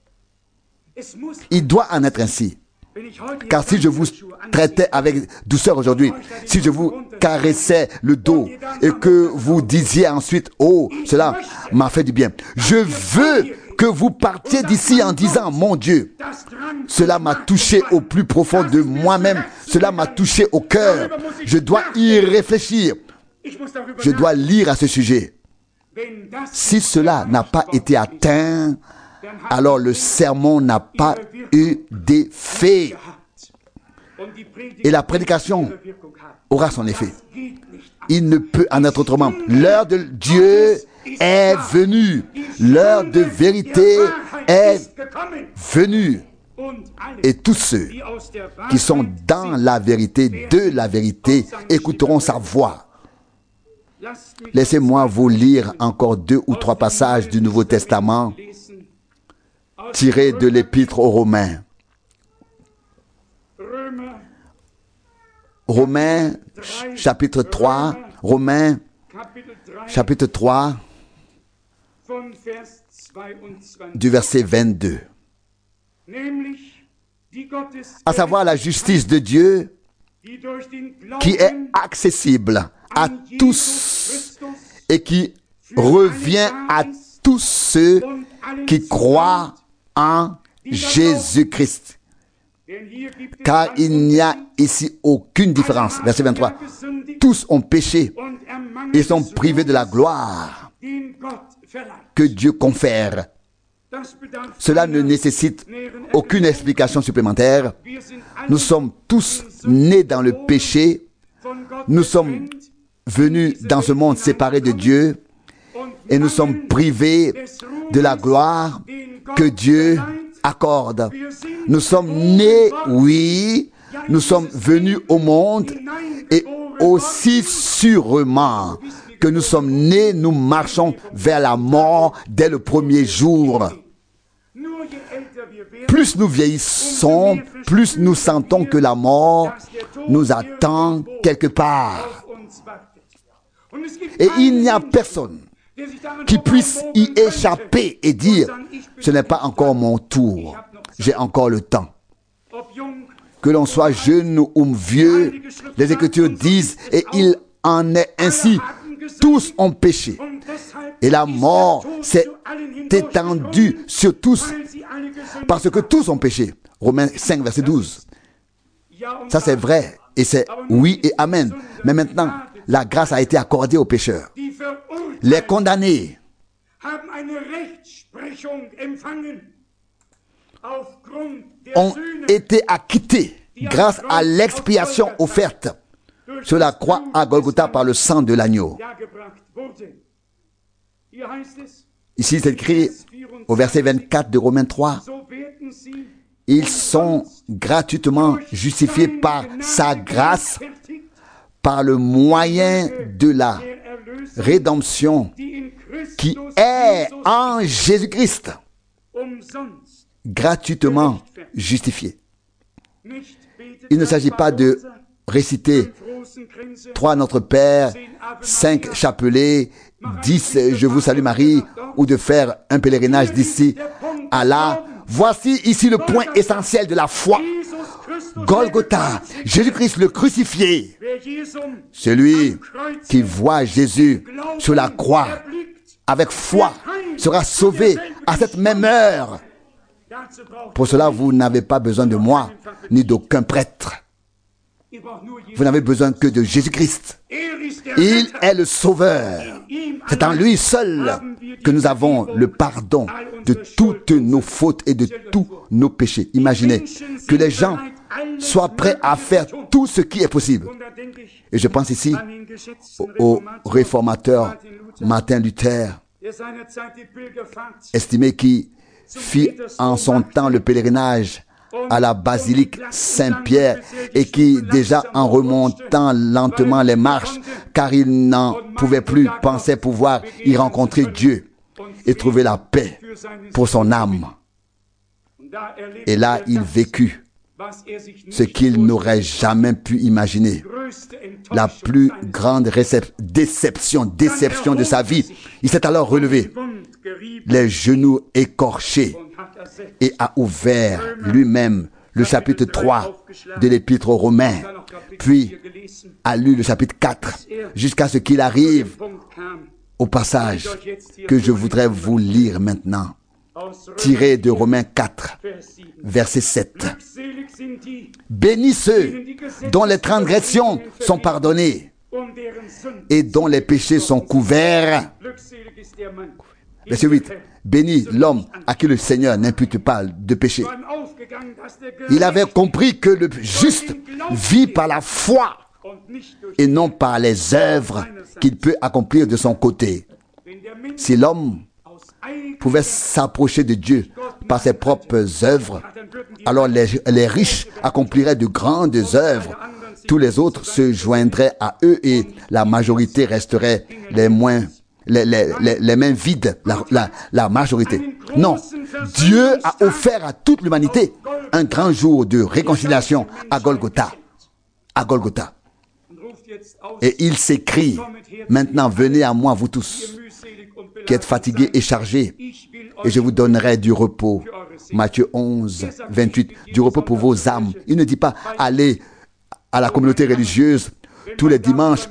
Il doit en être ainsi. Car si je vous traitais avec douceur aujourd'hui, si je vous caressais le dos et que vous disiez ensuite: oh, cela m'a fait du bien, je veux que vous partiez d'ici en disant: mon Dieu, cela m'a touché au plus profond de moi-même, cela m'a touché au cœur, je dois y réfléchir, je dois lire à ce sujet. Si cela n'a pas été atteint, alors le sermon n'a pas eu d'effet. Et la prédication aura son effet. Il ne peut en être autrement. L'heure de Dieu est venue. L'heure de vérité est venue. Et tous ceux qui sont dans la vérité, de la vérité, écouteront sa voix. Laissez-moi vous lire encore 2 ou 3 passages du Nouveau Testament tirés de l'Épître aux Romains. Romains, chapitre 3, Romains, chapitre 3, du verset 22. À savoir la justice de Dieu qui est accessible à tous et qui revient à tous ceux qui croient en Jésus-Christ. Car il n'y a ici aucune différence. Verset 23. Tous ont péché et sont privés de la gloire que Dieu confère. Cela ne nécessite aucune explication supplémentaire. Nous sommes tous nés dans le péché. Nous sommes venus dans ce monde séparé de Dieu et nous sommes privés de la gloire que Dieu accorde. Nous sommes nés, oui, nous sommes venus au monde et aussi sûrement que nous sommes nés, nous marchons vers la mort dès le premier jour. Plus nous vieillissons, plus nous sentons que la mort nous attend quelque part. Et il n'y a personne qui puisse y échapper et dire « Ce n'est pas encore mon tour, j'ai encore le temps ». Que l'on soit jeune ou vieux, les Écritures disent « Et il en est ainsi, tous ont péché ». Et la mort s'est étendue sur tous, parce que tous ont péché. Romains 5, verset 12. Ça c'est vrai, et c'est oui et amen. Mais maintenant, la grâce a été accordée aux pécheurs. Les condamnés ont été acquittés grâce à l'expiation offerte sur la croix à Golgotha par le sang de l'agneau. Ici, c'est écrit au verset 24 de Romains 3. Ils sont gratuitement justifiés par sa grâce, par le moyen de la rédemption qui est en Jésus-Christ. Gratuitement justifiés. Il ne s'agit pas de réciter 3 Notre Père, 5 chapelets, 10 Je vous salue Marie, ou de faire un pèlerinage d'ici à là. Voici ici le point essentiel de la foi. Golgotha, Jésus-Christ le crucifié. Celui qui voit Jésus sur la croix avec foi sera sauvé à cette même heure. Pour cela, vous n'avez pas besoin de moi, ni d'aucun prêtre. Vous n'avez besoin que de Jésus-Christ. Il est le Sauveur. C'est en lui seul que nous avons le pardon de toutes nos fautes et de tous nos péchés. Imaginez que les gens soient prêts à faire tout ce qui est possible. Et je pense ici au réformateur Martin Luther, estimé qui fit en son temps le pèlerinage à la basilique Saint-Pierre et qui, déjà en remontant lentement les marches, car il n'en pouvait plus, pensait pouvoir y rencontrer Dieu et trouver la paix pour son âme. Et là, il vécut ce qu'il n'aurait jamais pu imaginer. La plus grande déception de sa vie. Il s'est alors relevé, les genoux écorchés, et a ouvert lui-même le chapitre 3 de l'Épître aux Romains, puis a lu le chapitre 4, jusqu'à ce qu'il arrive au passage que je voudrais vous lire maintenant, tiré de Romains 4, verset 7. Bénis ceux dont les transgressions sont pardonnées et dont les péchés sont couverts. Verset 8. Bénis l'homme à qui le Seigneur n'impute pas de péché. Il avait compris que le juste vit par la foi et non par les œuvres qu'il peut accomplir de son côté. Si l'homme pouvait s'approcher de Dieu par ses propres œuvres, alors les riches accompliraient de grandes œuvres. Tous les autres se joindraient à eux et la majorité resterait les mains vides, la majorité. Non, Dieu a offert à toute l'humanité un grand jour de réconciliation à Golgotha. À Golgotha. Et il s'écrie, maintenant venez à moi vous tous, qui êtes fatigués et chargés, et je vous donnerai du repos. Matthieu 11, 28, du repos pour vos âmes. Il ne dit pas allez à la communauté religieuse tous les dimanches,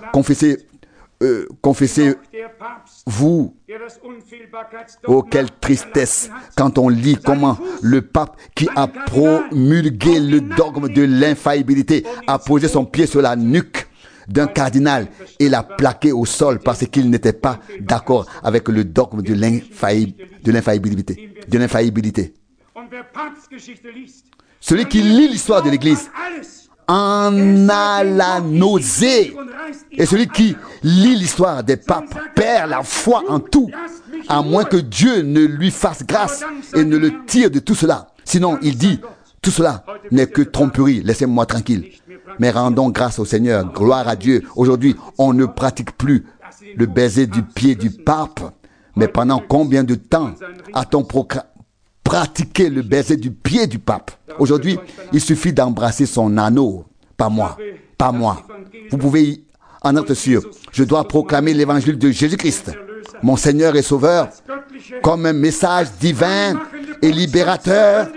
confessez-vous. Oh, quelle tristesse quand on lit comment le pape qui a promulgué le dogme de l'infaillibilité a posé son pied sur la nuque d'un cardinal et l'a plaqué au sol parce qu'il n'était pas d'accord avec le dogme de l'infaillibilité. Celui qui lit l'histoire de l'Église en a la nausée. Et celui qui lit l'histoire des papes perd la foi en tout, à moins que Dieu ne lui fasse grâce et ne le tire de tout cela. Sinon, il dit, tout cela n'est que tromperie, laissez-moi tranquille. Mais rendons grâce au Seigneur, gloire à Dieu. Aujourd'hui, on ne pratique plus le baiser du pied du pape. Mais pendant combien de temps a-t-on pratiqué le baiser du pied du pape? Aujourd'hui, il suffit d'embrasser son anneau. Pas moi, pas moi. Vous pouvez en être sûr. Je dois proclamer l'évangile de Jésus-Christ, mon Seigneur et Sauveur, comme un message divin et libérateur.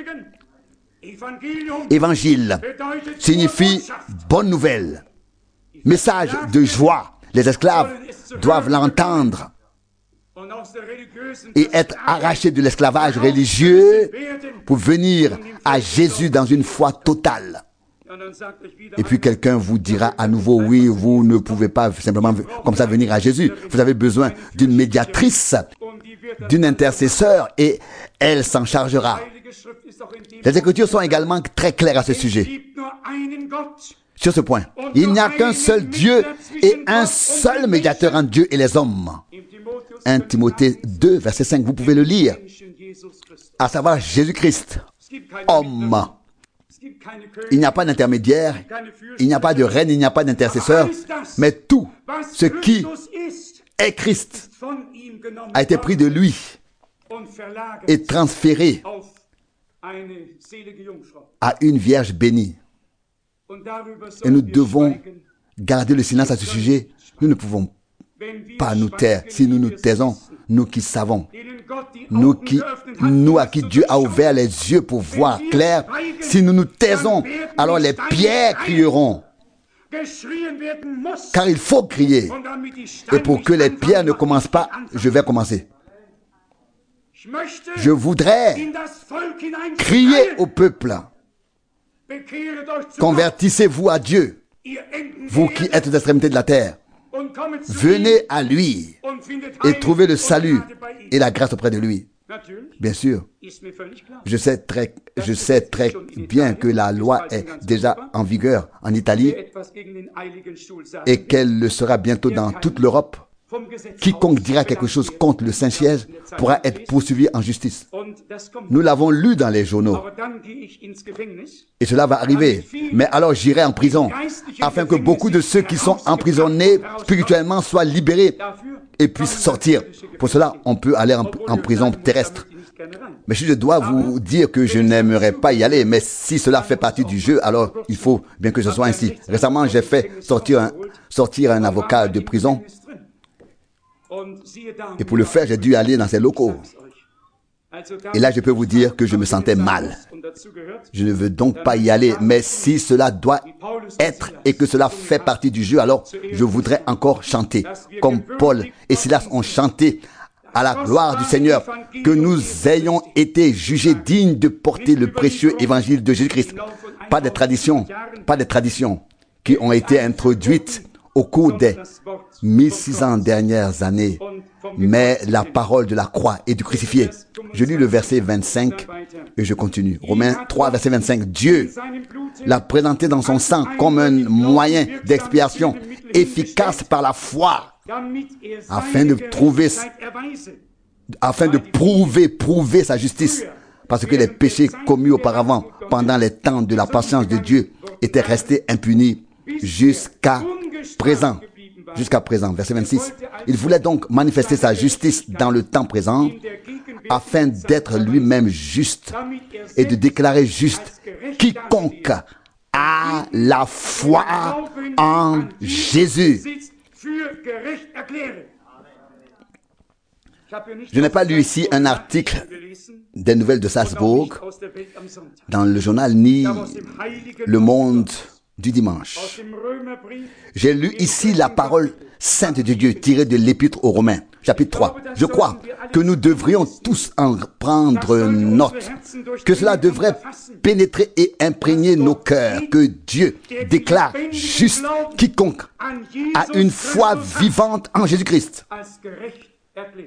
Évangile signifie bonne nouvelle, message de joie. Les esclaves doivent l'entendre et être arrachés de l'esclavage religieux pour venir à Jésus dans une foi totale. Et puis quelqu'un vous dira à nouveau, oui, vous ne pouvez pas simplement comme ça venir à Jésus. Vous avez besoin d'une médiatrice, d'une intercesseur, et elle s'en chargera. Les Écritures sont également très claires à ce sujet. Sur ce point, il n'y a qu'un seul Dieu et un seul médiateur entre Dieu et les hommes. 1 Timothée 2, verset 5, vous pouvez le lire. À savoir Jésus-Christ, homme. Il n'y a pas d'intermédiaire, il n'y a pas de reine, il n'y a pas d'intercesseur, mais tout ce qui est Christ a été pris de lui et transféré à une vierge bénie. Et nous devons garder le silence à ce sujet. Nous ne pouvons pas nous taire. Si nous nous taisons, nous qui savons, nous à qui Dieu a ouvert les yeux pour voir clair, si nous nous taisons, alors les pierres crieront. Car il faut crier. Et pour que les pierres ne commencent pas, je vais commencer. Je voudrais crier au peuple. Convertissez-vous à Dieu, vous qui êtes aux extrémités de la terre. Venez à lui et trouvez le salut et la grâce auprès de lui. Bien sûr, je sais très bien que la loi est déjà en vigueur en Italie et qu'elle le sera bientôt dans toute l'Europe. Quiconque dira quelque chose contre le Saint-Siège pourra être poursuivi en justice. Nous l'avons lu dans les journaux. Et cela va arriver. Mais alors j'irai en prison, afin que beaucoup de ceux qui sont emprisonnés spirituellement soient libérés et puissent sortir. Pour cela, on peut aller en prison terrestre. Mais si je dois vous dire que je n'aimerais pas y aller, mais si cela fait partie du jeu, alors il faut bien que ce soit ainsi. Récemment, j'ai fait sortir un avocat de prison. Et pour le faire, j'ai dû aller dans ses locaux. Et là, je peux vous dire que je me sentais mal. Je ne veux donc pas y aller. Mais si cela doit être et que cela fait partie du jeu, alors je voudrais encore chanter. Comme Paul et Silas ont chanté à la gloire du Seigneur, que nous ayons été jugés dignes de porter le précieux évangile de Jésus-Christ. Pas des traditions qui ont été introduites au cours des 1600 dernières années, mais la parole de la croix et du crucifié. Je lis le verset 25 et je continue. Romains 3, verset 25. Dieu l'a présenté dans son sang comme un moyen d'expiation efficace par la foi, afin de prouver sa justice, parce que les péchés commis auparavant, pendant les temps de la patience de Dieu, étaient restés impunis jusqu'à présent. Verset 26. Il voulait donc manifester sa justice dans le temps présent, afin d'être lui-même juste et de déclarer juste quiconque a la foi en Jésus. Je n'ai pas lu ici un article des Nouvelles de Salzbourg dans le journal ni Le Monde du dimanche. J'ai lu ici la parole sainte de Dieu tirée de l'Épître aux Romains, chapitre 3. Je crois que nous devrions tous en prendre note, que cela devrait pénétrer et imprégner nos cœurs, que Dieu déclare juste quiconque a une foi vivante en Jésus-Christ.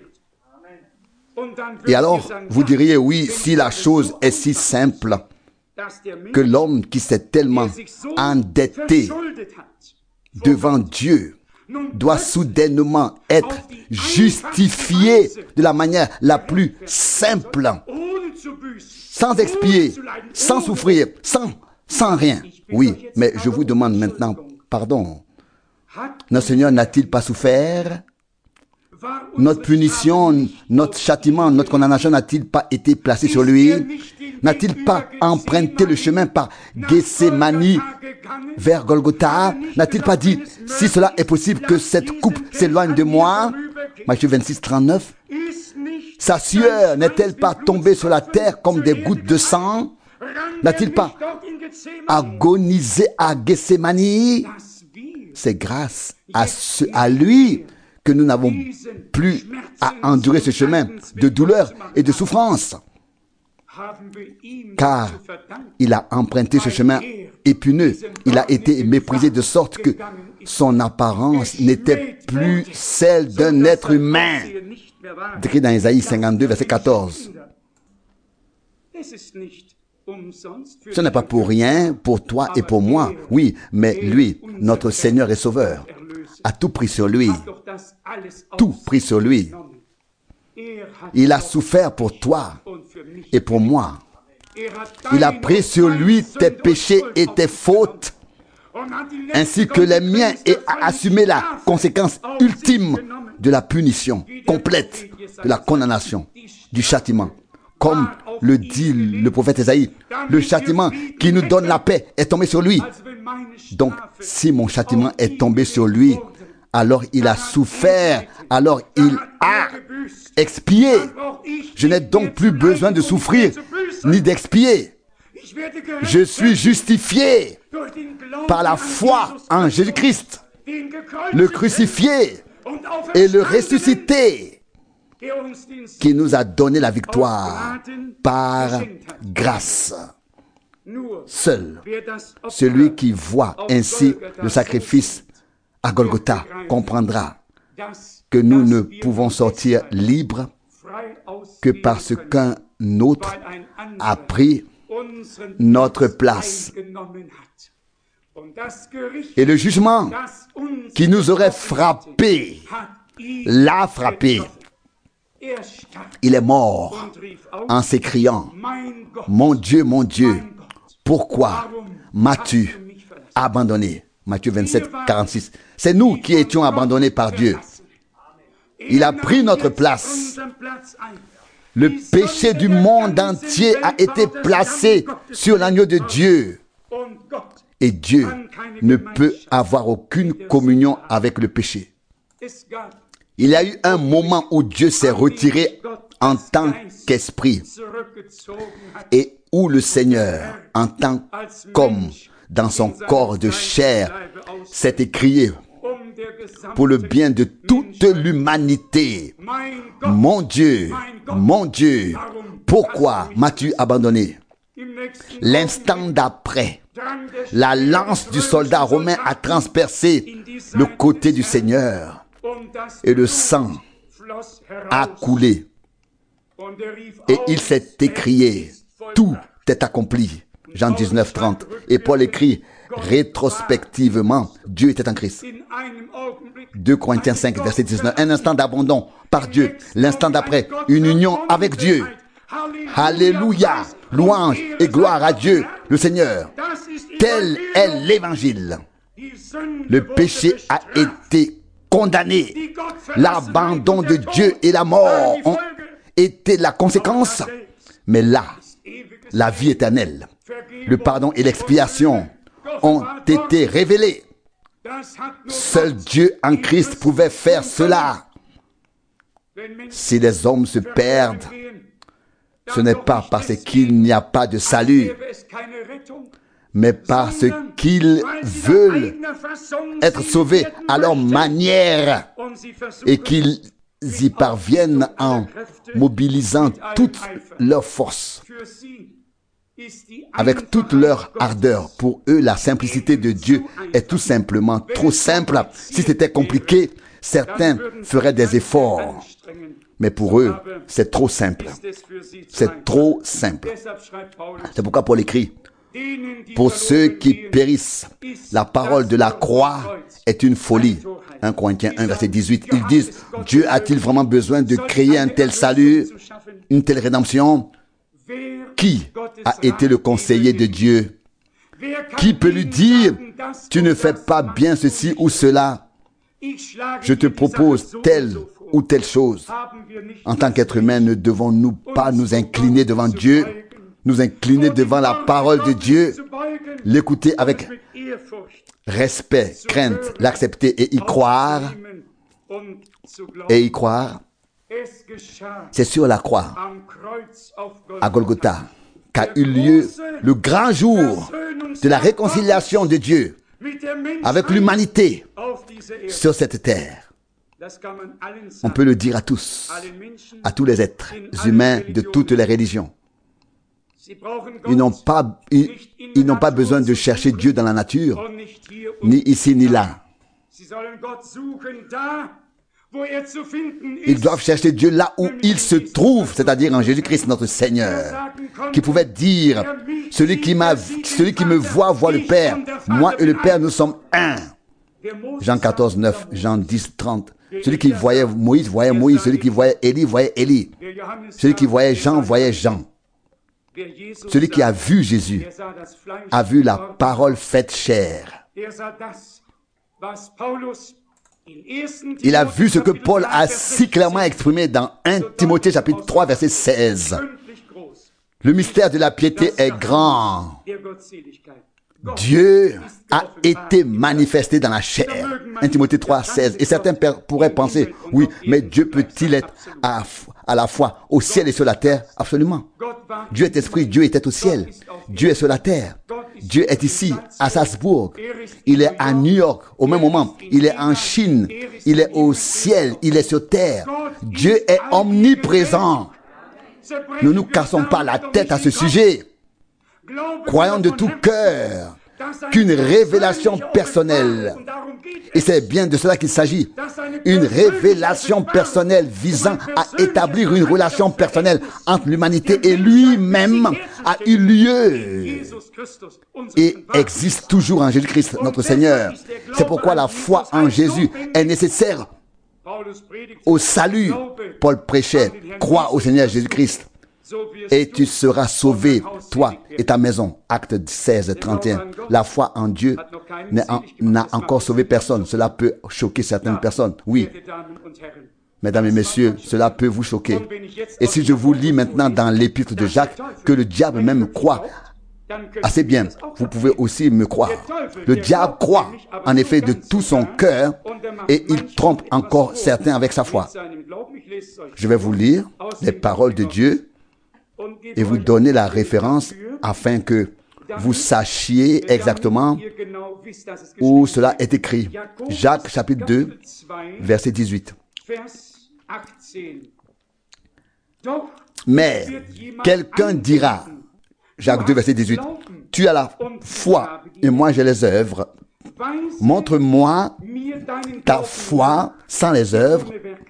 Et alors, vous diriez, oui, si la chose est si simple, que l'homme qui s'est tellement endetté devant Dieu doit soudainement être justifié de la manière la plus simple, sans expier, sans souffrir, sans rien. Oui, mais je vous demande maintenant pardon. Notre Seigneur n'a-t-il pas souffert? Notre punition, notre châtiment, notre condamnation n'a-t-il pas été placé sur lui? N'a-t-il pas emprunté le chemin par Gethsémani vers Golgotha? N'a-t-il pas dit, si cela est possible que cette coupe s'éloigne de moi? Matthieu 26, 39. Sa sueur n'est-elle pas tombée sur la terre comme des gouttes de sang? N'a-t-il pas agonisé à Gethsémani? C'est grâce à lui que nous n'avons plus à endurer ce chemin de douleur et de souffrance. Car il a emprunté ce chemin épineux. Il a été méprisé de sorte que son apparence n'était plus celle d'un être humain. Décrit dans Ésaïe 52, verset 14. Ce n'est pas pour rien, pour toi et pour moi. Oui, mais lui, notre Seigneur et Sauveur, a tout pris sur lui. Tout pris sur lui. Il a souffert pour toi et pour moi. Il a pris sur lui tes péchés et tes fautes, ainsi que les miens, et a assumé la conséquence ultime de la punition complète, de la condamnation, du châtiment. Comme le dit le prophète Ésaïe, le châtiment qui nous donne la paix est tombé sur lui. Donc, si mon châtiment est tombé sur lui, alors il a souffert, alors il a expié. Je n'ai donc plus besoin de souffrir ni d'expier. Je suis justifié par la foi en Jésus-Christ, le crucifié et le ressuscité, qui nous a donné la victoire par grâce. Seul celui qui voit ainsi le sacrifice à Golgotha comprendra que nous ne pouvons sortir libres que parce qu'un autre a pris notre place. Et le jugement qui nous aurait frappé, l'a frappé. Il est mort en s'écriant, mon Dieu, pourquoi m'as-tu abandonné? Matthieu 27, 46. C'est nous qui étions abandonnés par Dieu. Il a pris notre place. Le péché du monde entier a été placé sur l'agneau de Dieu. Et Dieu ne peut avoir aucune communion avec le péché. Il y a eu un moment où Dieu s'est retiré en tant qu'esprit et où le Seigneur, en tant qu'homme, dans son corps de chair, s'est écrié pour le bien de toute l'humanité. Mon Dieu, pourquoi m'as-tu abandonné? L'instant d'après, la lance du soldat romain a transpercé le côté du Seigneur et le sang a coulé. Et il s'est écrié, tout est accompli. Jean 19, 30. Et Paul écrit, rétrospectivement, Dieu était en Christ. 2 Corinthiens 5, verset 19. Un instant d'abandon par Dieu. L'instant d'après, une union avec Dieu. Alléluia, louange et gloire à Dieu, le Seigneur. Tel est l'évangile. Le péché a été condamné. L'abandon de Dieu et la mort ont été la conséquence. Mais là, la vie éternelle, le pardon et l'expiation ont été révélés. Seul Dieu en Christ pouvait faire cela. Si les hommes se perdent, ce n'est pas parce qu'il n'y a pas de salut, mais parce qu'ils veulent être sauvés à leur manière et qu'ils y parviennent en mobilisant toute leur force, avec toute leur ardeur. Pour eux, la simplicité de Dieu est tout simplement trop simple. Si c'était compliqué, certains feraient des efforts. Mais pour eux, c'est trop simple. C'est trop simple. C'est pourquoi Paul écrit, pour ceux qui périssent, la parole de la croix est une folie. 1 Corinthiens 1, verset 18. Ils disent, Dieu a-t-il vraiment besoin de créer un tel salut, une telle rédemption? Qui a été le conseiller de Dieu? Qui peut lui dire, tu ne fais pas bien ceci ou cela? Je te propose telle ou telle chose. En tant qu'être humain, ne devons-nous pas nous incliner devant Dieu, nous incliner devant la parole de Dieu, l'écouter avec respect, crainte, l'accepter et y croire? Et y croire, c'est sur la croix, à Golgotha, qu'a eu lieu le grand jour de la réconciliation de Dieu avec l'humanité sur cette terre. On peut le dire à tous les êtres humains de toutes les religions. Ils n'ont pas besoin de chercher Dieu dans la nature, ni ici ni là. Ils doivent chercher Dieu là où il se trouve, c'est-à-dire en Jésus-Christ notre Seigneur, qui pouvait dire, celui qui me voit, voit le Père. Moi et le Père, nous sommes un. Jean 14, 9, Jean 10, 30. Celui qui voyait Moïse, voyait Moïse. Celui qui voyait Élie. Celui qui voyait Jean, voyait Jean. Celui qui a vu Jésus a vu la parole faite chair. Il a vu ce que Paul a si clairement exprimé dans 1 Timothée chapitre 3 verset 16. Le mystère de la piété est grand. Dieu a été manifesté dans la chair. 1 Timothée 3, 16. Et certains pourraient penser, oui, mais Dieu peut-il être à la fois au ciel et sur la terre? Absolument. Dieu est esprit, Dieu était au ciel. Dieu est sur la terre. Dieu est ici, à Salzbourg. Il est à New York, au même moment. Il est en Chine. Il est au ciel. Il est sur terre. Dieu est omniprésent. Ne nous cassons pas la tête à ce sujet. Croyons de tout cœur qu'une révélation personnelle, et c'est bien de cela qu'il s'agit, une révélation personnelle visant à établir une relation personnelle entre l'humanité et lui-même a eu lieu et existe toujours en Jésus-Christ notre Seigneur. C'est pourquoi la foi en Jésus est nécessaire au salut. Paul prêchait, crois au Seigneur Jésus-Christ et tu seras sauvé, toi et ta maison. Acte 16, 31. La foi en Dieu n'a encore sauvé personne. Cela peut choquer certaines personnes. Oui, mesdames et messieurs, cela peut vous choquer. Et si je vous lis maintenant dans l'épître de Jacques, que le diable même croit assez bien, vous pouvez aussi me croire. Le diable croit, en effet, de tout son cœur et il trompe encore certains avec sa foi. Je vais vous lire les paroles de Dieu et vous donner la référence afin que vous sachiez exactement où cela est écrit. Jacques chapitre 2, verset 18. Mais quelqu'un dira, Jacques 2, verset 18, tu as la foi et moi j'ai les œuvres. Montre-moi ta foi sans les œuvres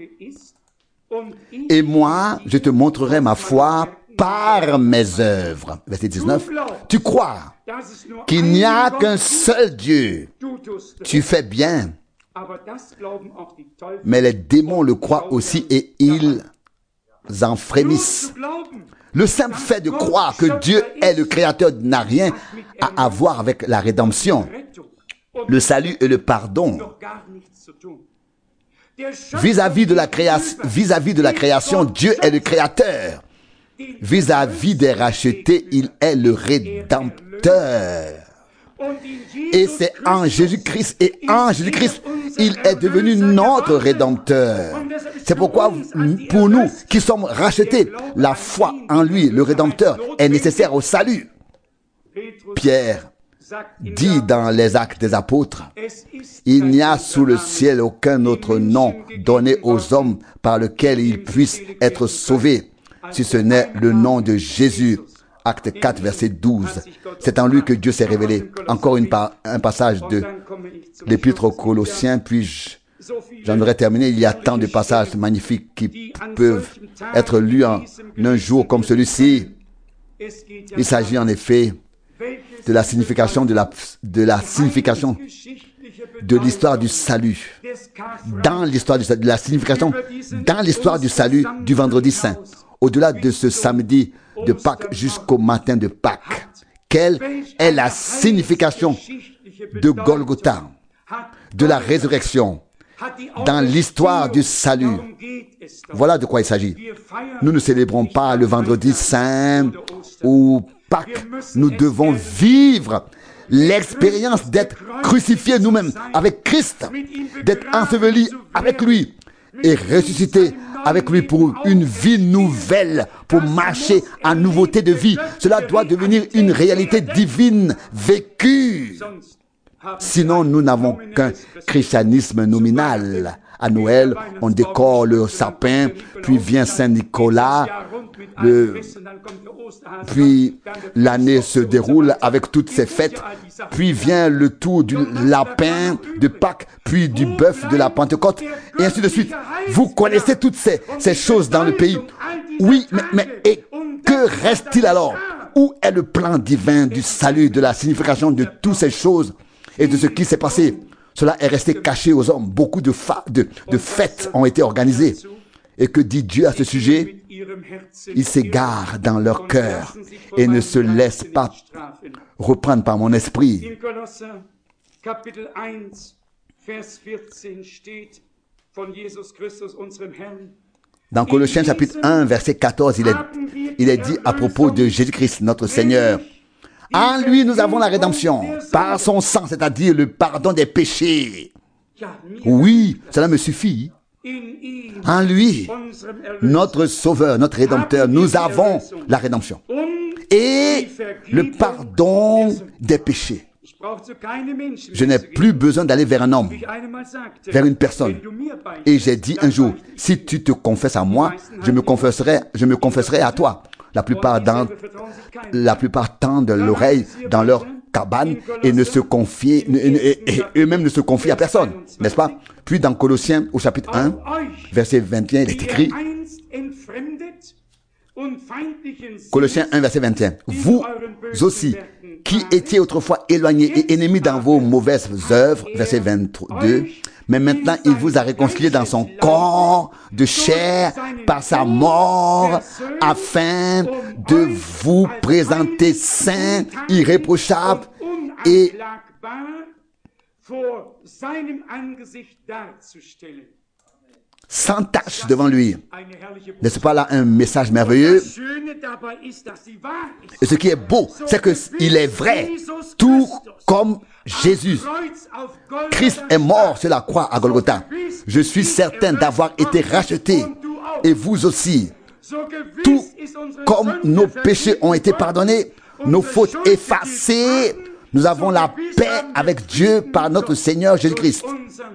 et moi je te montrerai ma foi par mes œuvres. Verset 19. Tu crois qu'il n'y a qu'un seul Dieu. Tu fais bien. Mais les démons le croient aussi et ils en frémissent. Le simple fait de croire que Dieu est le Créateur n'a rien à voir avec la rédemption, le salut et le pardon. Vis-à-vis de la création, Dieu est le Créateur. Vis-à-vis des rachetés, il est le Rédempteur. Et c'est en Jésus-Christ, il est devenu notre Rédempteur. C'est pourquoi, pour nous qui sommes rachetés, la foi en lui, le Rédempteur, est nécessaire au salut. Pierre dit dans les Actes des Apôtres, il n'y a sous le ciel aucun autre nom donné aux hommes par lequel ils puissent être sauvés, si ce n'est le nom de Jésus. Acte 4, verset 12. C'est en lui que Dieu s'est révélé. Encore un passage de l'Épître aux Colossiens, puis J'en aurais terminé. Il y a tant de passages magnifiques qui peuvent être lus en un jour comme celui-ci. Il s'agit en effet de la signification de l'histoire du salut. Dans l'histoire du salut, de la signification dans l'histoire du salut du vendredi saint. Au-delà de ce samedi de Pâques jusqu'au matin de Pâques. Quelle est la signification de Golgotha, de la résurrection, dans l'histoire du salut? Voilà de quoi il s'agit. Nous ne célébrons pas le vendredi saint ou Pâques. Nous devons vivre l'expérience d'être crucifiés nous-mêmes avec Christ, d'être ensevelis avec lui et ressuscités avec lui pour une vie nouvelle, pour marcher en nouveauté de vie. Cela doit devenir une réalité divine vécue. Sinon, nous n'avons qu'un christianisme nominal. À Noël, on décore le sapin, puis vient Saint-Nicolas, puis l'année se déroule avec toutes ces fêtes, puis vient le tour du lapin de Pâques, puis du bœuf de la Pentecôte, et ainsi de suite. Vous connaissez toutes ces choses dans le pays. Oui, mais et que reste-t-il alors? Où est le plan divin du salut, de la signification de toutes ces choses et de ce qui s'est passé? Cela est resté caché aux hommes. Beaucoup de fêtes ont été organisées. Et que dit Dieu à ce sujet? Ils s'égarent dans leur cœur et ne se laissent pas reprendre par mon esprit. Dans Colossiens chapitre 1, verset 14, il est dit à propos de Jésus-Christ, notre Seigneur. En lui, nous avons la rédemption, par son sang, c'est-à-dire le pardon des péchés. Oui, cela me suffit. En lui, notre Sauveur, notre Rédempteur, nous avons la rédemption et le pardon des péchés. Je n'ai plus besoin d'aller vers un homme, vers une personne. Et j'ai dit un jour, si tu te confesses à moi, je me confesserai à toi. La plupart tendent l'oreille dans leur cabane et eux-mêmes ne se confient à personne, n'est-ce pas? Puis dans Colossiens au chapitre 1, verset 21, il est écrit, Colossiens 1, verset 21, vous aussi, qui étiez autrefois éloignés et ennemis dans vos mauvaises œuvres, verset 22, mais maintenant il vous a réconciliés dans son corps de chair par sa mort, afin de vous présenter saints, irréprochables et sans tache devant lui. N'est-ce pas là un message merveilleux? Et ce qui est beau, c'est qu'il est vrai, tout comme Jésus. Christ est mort sur la croix à Golgotha. Je suis certain d'avoir été racheté, et vous aussi. Tout comme nos péchés ont été pardonnés, nos fautes effacées, nous avons la paix avec Dieu par notre Seigneur Jésus-Christ.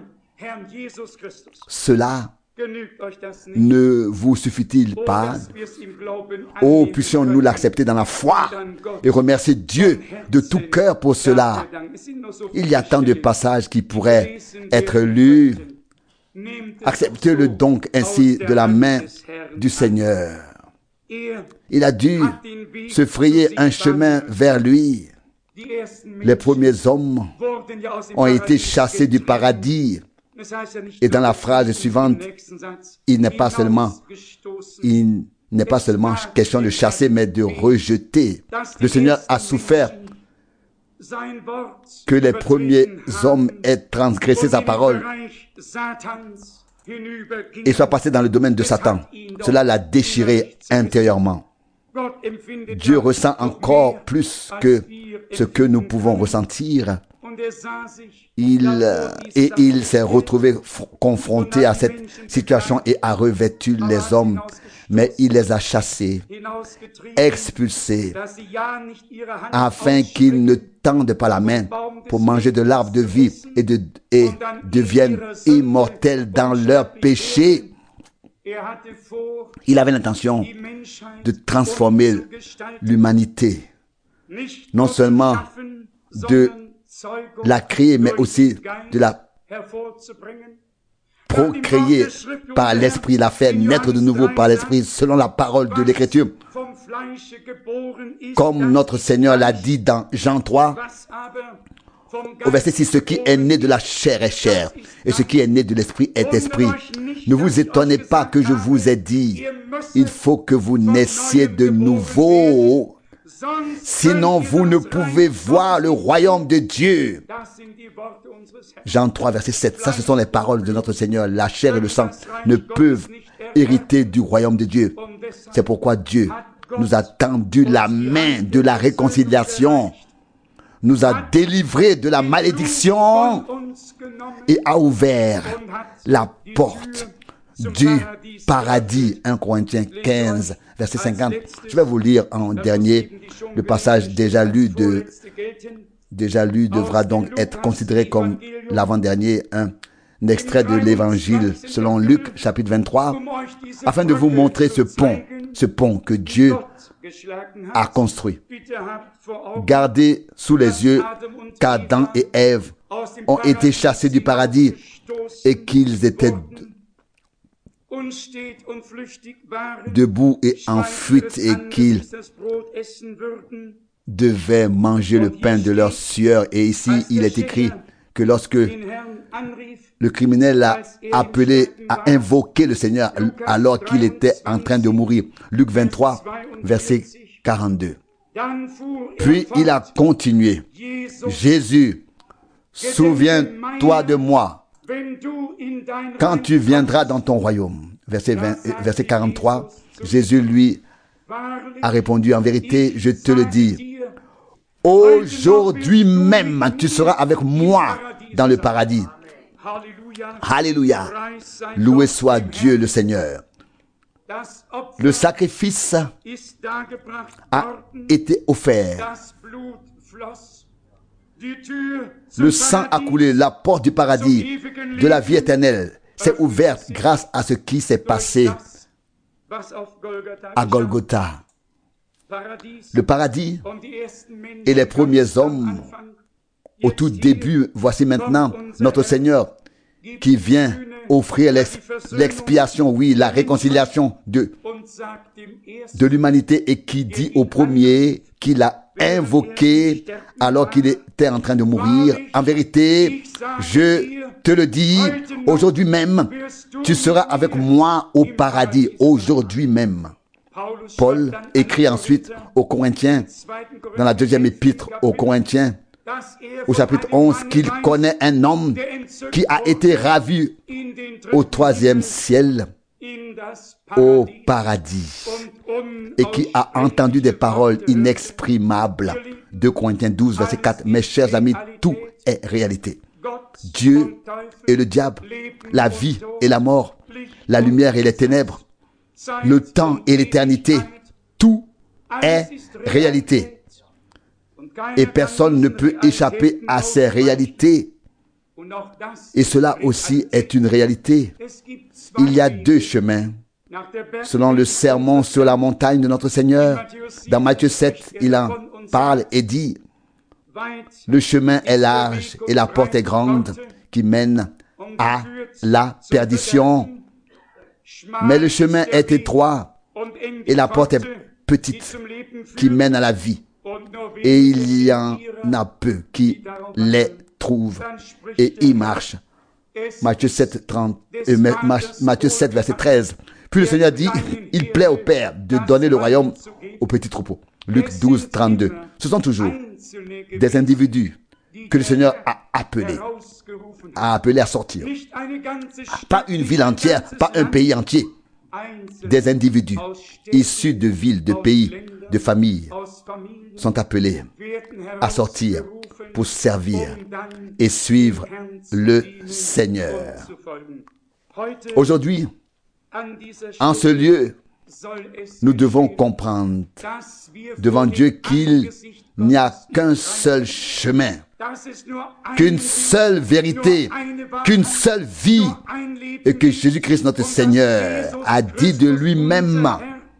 Cela ne vous suffit-il pas? Oh, puissions-nous l'accepter dans la foi et remercier Dieu de tout cœur pour cela. Il y a tant de passages qui pourraient être lus. Acceptez-le donc ainsi de la main du Seigneur. Il a dû se frayer un chemin vers lui. Les premiers hommes ont été chassés du paradis. Et dans la phrase suivante, il n'est pas seulement question de chasser, mais de rejeter. Le Seigneur a souffert que les premiers hommes aient transgressé sa parole et soient passés dans le domaine de Satan. Cela l'a déchiré intérieurement. Dieu ressent encore plus que ce que nous pouvons ressentir. Il s'est retrouvé confronté à cette situation et a revêtu les hommes, mais il les a chassés, expulsés, afin qu'ils ne tendent pas la main pour manger de l'arbre de vie et deviennent immortels dans leurs péchés. Il avait l'intention de transformer l'humanité, non seulement de la créer, mais aussi de la procréé par l'Esprit, il a fait naître de nouveau par l'Esprit, selon la parole de l'Écriture. Comme notre Seigneur l'a dit dans Jean 3, au verset 6, ce qui est né de la chair est chair, et ce qui est né de l'esprit est esprit. Ne vous étonnez pas que je vous ai dit, il faut que vous naissiez de nouveau, sinon vous ne pouvez voir le royaume de Dieu. Jean 3, verset 7, ça ce sont les paroles de notre Seigneur. La chair et le sang ne peuvent hériter du royaume de Dieu. C'est pourquoi Dieu nous a tendu la main de la réconciliation, nous a délivrés de la malédiction et a ouvert la porte du paradis. 1 Corinthiens 15, verset 50. Je vais vous lire en dernier. Le passage déjà lu devra donc être considéré comme l'avant-dernier, un extrait de l'évangile selon Luc, chapitre 23, afin de vous montrer ce pont que Dieu a construit. Gardez sous les yeux qu'Adam et Ève ont été chassés du paradis et qu'ils étaient debout et en fuite et qu'ils devaient manger le pain de leur sueur. Et ici, il est écrit que lorsque le criminel a appelé, a invoqué le Seigneur alors qu'il était en train de mourir. Luc 23, verset 42. Puis il a continué. Jésus, souviens-toi de moi quand tu viendras dans ton royaume. Verset 43. Jésus lui a répondu, en vérité, je te le dis, aujourd'hui même, tu seras avec moi dans le paradis. Alléluia. Loué soit Dieu le Seigneur. Le sacrifice a été offert. Le sang a coulé. La porte du paradis, de la vie éternelle, s'est ouverte grâce à ce qui s'est passé à Golgotha. Le paradis et les premiers hommes au tout début. Voici maintenant notre Seigneur qui vient offrir l'expiation, oui, la réconciliation de l'humanité, et qui dit au premier qu'il a invoqué alors qu'il était en train de mourir, en vérité, je te le dis, aujourd'hui même, tu seras avec moi au paradis, aujourd'hui même. Paul écrit ensuite aux Corinthiens, dans la deuxième épître aux Corinthiens, au chapitre 11, qu'il connaît un homme qui a été ravi au troisième ciel, au paradis, et qui a entendu des paroles inexprimables. 2 Corinthiens 12, verset 4. Mes chers amis, tout est réalité. Dieu et le diable, la vie et la mort, la lumière et les ténèbres, le temps et l'éternité, tout est réalité. Et personne ne peut échapper à ces réalités. Et cela aussi est une réalité. Il y a deux chemins. Selon le sermon sur la montagne de notre Seigneur, dans Matthieu 7, il en parle et dit, le chemin est large et la porte est grande qui mène à la perdition. Mais le chemin est étroit et la porte est petite qui mène à la vie. Et il y en a peu qui les trouvent et y marchent. Matthieu 7, verset 13. Puis le Seigneur dit, il plaît au Père de donner le royaume aux petits troupeaux. Luc 12, 32. Ce sont toujours des individus que le Seigneur a appelés à sortir. Pas une ville entière, pas un pays entier. Des individus issus de villes, de pays, de familles sont appelés à sortir pour servir et suivre le Seigneur. Aujourd'hui, en ce lieu, nous devons comprendre devant Dieu qu'il n'y a qu'un seul chemin, qu'une seule vérité, qu'une seule vie, et que Jésus-Christ notre Seigneur a dit de lui-même,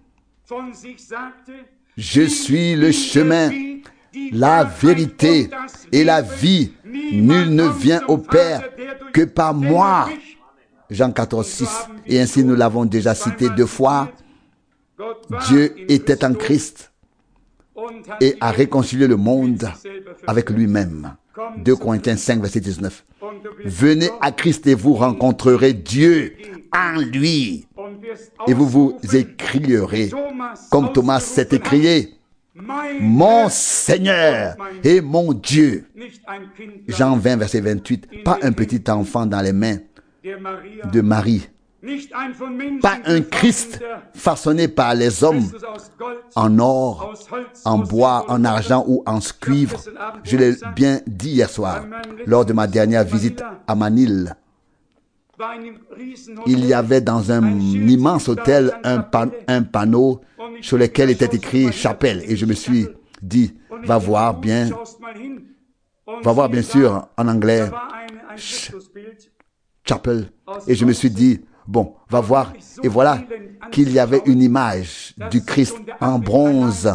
je suis le chemin, la vérité et la vie. Nul ne vient au Père que par moi. Jean 14, 6, et ainsi nous l'avons déjà cité 2 fois. Dieu était en Christ et a réconcilié le monde avec lui-même. 2 Corinthiens 5, verset 19. Venez à Christ et vous rencontrerez Dieu en lui. Et vous vous écrierez, comme Thomas s'est écrié, mon Seigneur et mon Dieu. Jean 20, verset 28. Pas un petit enfant dans les mains de Marie. Pas un Christ façonné par les hommes en or, en bois, en argent ou en cuivre. Je l'ai bien dit hier soir, lors de ma dernière visite à Manille. Il y avait dans un immense hôtel un panneau sur lequel était écrit chapelle. Et je me suis dit, va voir bien sûr en anglais, chapel. Et je me suis dit, bon, va voir. Et voilà qu'il y avait une image du Christ en bronze.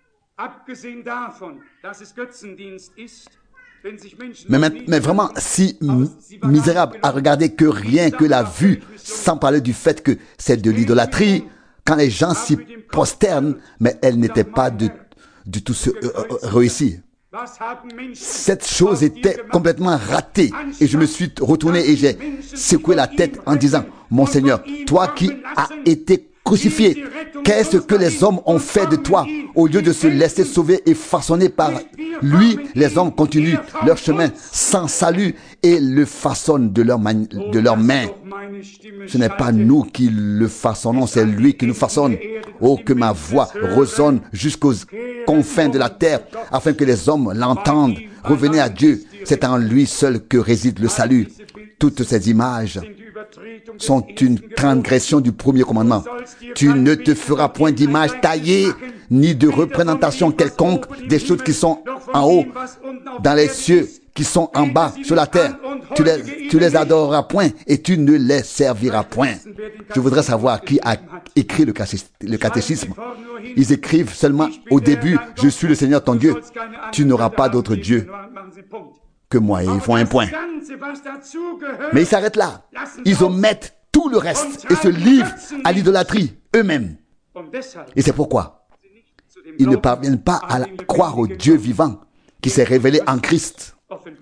Mais vraiment si misérable à regarder que rien que la vue, sans parler du fait que c'est de l'idolâtrie, quand les gens s'y prosternent, mais elle n'était pas du tout réussie. Cette chose était complètement ratée et je me suis retourné et j'ai secoué la tête en disant, mon Seigneur, toi qui as été crucifié, qu'est-ce que les hommes ont fait de toi? Au lieu de se laisser sauver et façonner par lui, les hommes continuent leur chemin sans salut et le façonnent de leurs mains. Ce n'est pas nous qui le façonnons, c'est lui qui nous façonne. Oh, que ma voix résonne jusqu'aux confins de la terre, afin que les hommes l'entendent. Revenez à Dieu, c'est en lui seul que réside le salut. Toutes ces images sont une transgression du premier commandement. Tu ne te feras point d'image taillée, ni de représentation quelconque des choses qui sont en haut, dans les cieux, qui sont en bas, sur la terre. Tu les adoreras point et tu ne les serviras point. Je voudrais savoir qui a écrit le catéchisme. Ils écrivent seulement au début, je suis le Seigneur ton Dieu. Tu n'auras pas d'autre Dieu que moi. Et ils font un point. Mais ils s'arrêtent là. Ils omettent tout le reste et se livrent à l'idolâtrie eux-mêmes. Et c'est pourquoi ils ne parviennent pas à croire au Dieu vivant qui s'est révélé en Christ.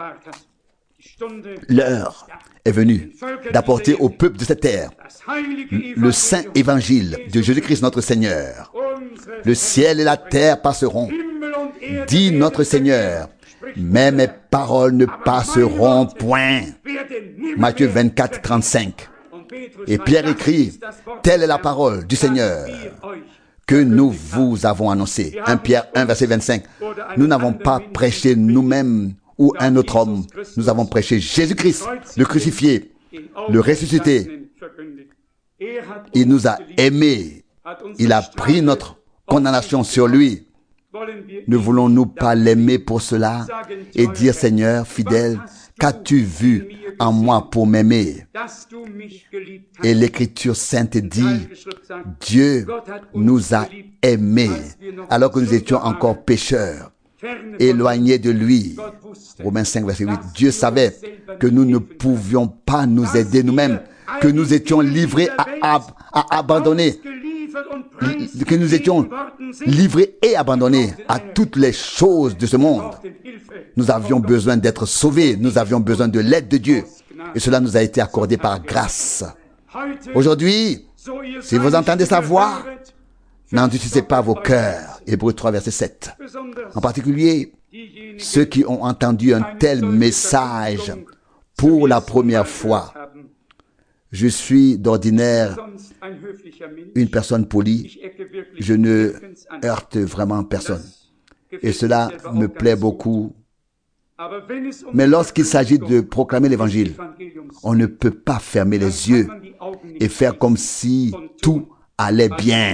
L'heure est venue d'apporter au peuple de cette terre le saint évangile de Jésus-Christ notre Seigneur. Le ciel et la terre passeront, dit notre Seigneur, mais mes paroles ne passeront point. Matthieu 24, 35. Et Pierre écrit, telle est la parole du Seigneur que nous vous avons annoncée. 1 Pierre 1, verset 25. Nous n'avons pas prêché nous-mêmes ou un autre homme. Nous avons prêché Jésus-Christ, le crucifié, le ressuscité. Il nous a aimés. Il a pris notre condamnation sur lui. Ne voulons-nous pas l'aimer pour cela et dire, Seigneur fidèle, qu'as-tu vu en moi pour m'aimer? Et l'Écriture sainte dit, Dieu nous a aimés alors que nous étions encore pécheurs, éloignés de lui. Romains 5, verset 8. Dieu savait que nous ne pouvions pas nous aider nous-mêmes, que nous étions livrés à abandonner, que nous étions livrés et abandonnés à toutes les choses de ce monde. Nous avions besoin d'être sauvés, nous avions besoin de l'aide de Dieu. Et cela nous a été accordé par grâce. Aujourd'hui, si vous entendez sa voix, n'endurcissez pas vos cœurs. Hébreux 3, verset 7. En particulier, ceux qui ont entendu un tel message pour la première fois. Je suis d'ordinaire une personne polie. Je ne heurte vraiment personne. Et cela me plaît beaucoup. Mais lorsqu'il s'agit de proclamer l'évangile, on ne peut pas fermer les yeux et faire comme si tout allait bien.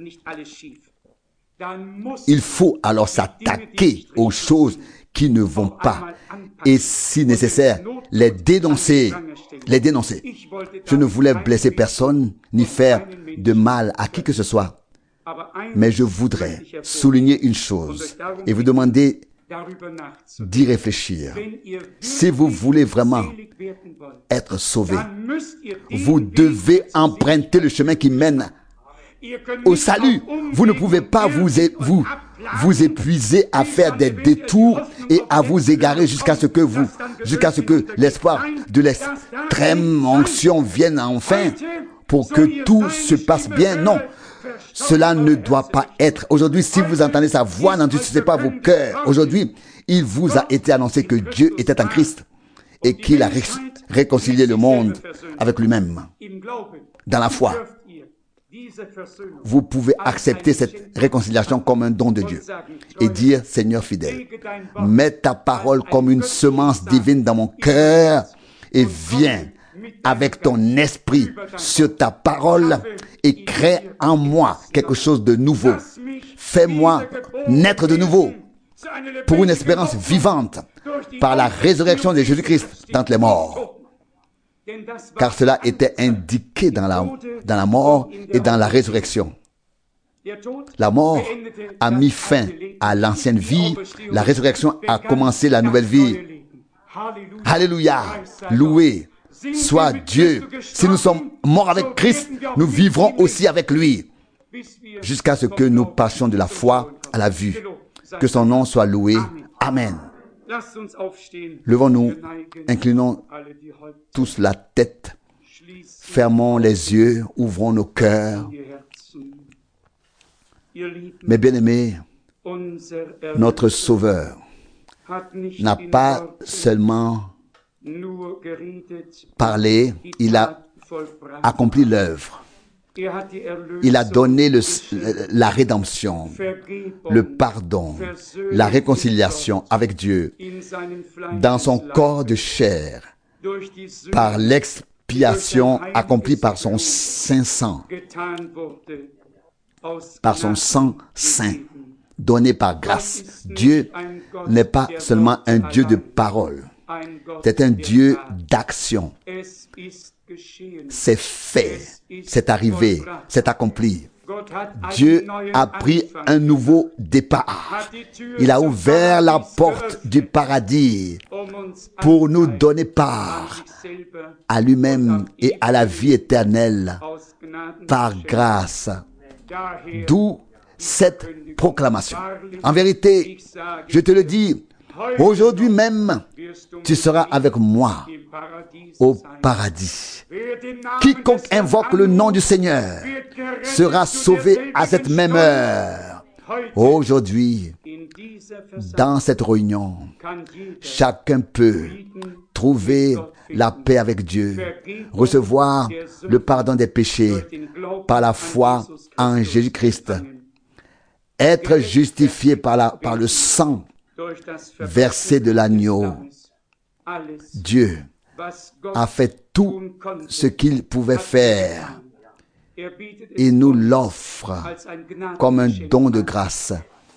Il faut alors s'attaquer aux choses qui ne vont pas et, si nécessaire, les dénoncer. Je ne voulais blesser personne ni faire de mal à qui que ce soit. Mais je voudrais souligner une chose et vous demander d'y réfléchir. Si vous voulez vraiment être sauvé, vous devez emprunter le chemin qui mène au salut. Vous ne pouvez pas vous épuiser à faire des détours et à vous égarer jusqu'à ce que l'espoir de l'extrême onction vienne enfin pour que tout se passe bien. Non, cela ne doit pas être. Aujourd'hui, si vous entendez sa voix, n'endurcissez pas vos cœurs. Aujourd'hui, il vous a été annoncé que Dieu était en Christ et qu'il a réconcilié le monde avec lui-même dans la foi. Vous pouvez accepter cette réconciliation comme un don de Dieu et dire: Seigneur fidèle, mets ta parole comme une semence divine dans mon cœur et viens avec ton esprit sur ta parole et crée en moi quelque chose de nouveau. Fais-moi naître de nouveau pour une espérance vivante par la résurrection de Jésus-Christ d'entre les morts. Car cela était indiqué dans la mort et dans la résurrection. La mort a mis fin à l'ancienne vie, la résurrection a commencé la nouvelle vie. Alléluia, loué soit Dieu. Si nous sommes morts avec Christ, nous vivrons aussi avec lui, jusqu'à ce que nous passions de la foi à la vue. Que son nom soit loué. Amen. Levons-nous, inclinons tous la tête, fermons les yeux, ouvrons nos cœurs. Mes bien-aimés, notre Sauveur n'a pas seulement parlé, il a accompli l'œuvre. Il a donné la rédemption, le pardon, la réconciliation avec Dieu dans son corps de chair, par l'expiation accomplie par son saint sang, par son sang saint, donné par grâce. Dieu n'est pas seulement un Dieu de parole, c'est un Dieu d'action. C'est fait, c'est arrivé, c'est accompli. Dieu a pris un nouveau départ. Il a ouvert la porte du paradis pour nous donner part à lui-même et à la vie éternelle par grâce. D'où cette proclamation. En vérité, je te le dis, aujourd'hui même, tu seras avec moi au paradis. Quiconque invoque le nom du Seigneur sera sauvé à cette même heure. Aujourd'hui, dans cette réunion, chacun peut trouver la paix avec Dieu, recevoir le pardon des péchés par la foi en Jésus-Christ, être justifié par le sang versé de l'agneau. Dieu a fait tout ce qu'il pouvait faire. Il nous l'offre comme un don de grâce.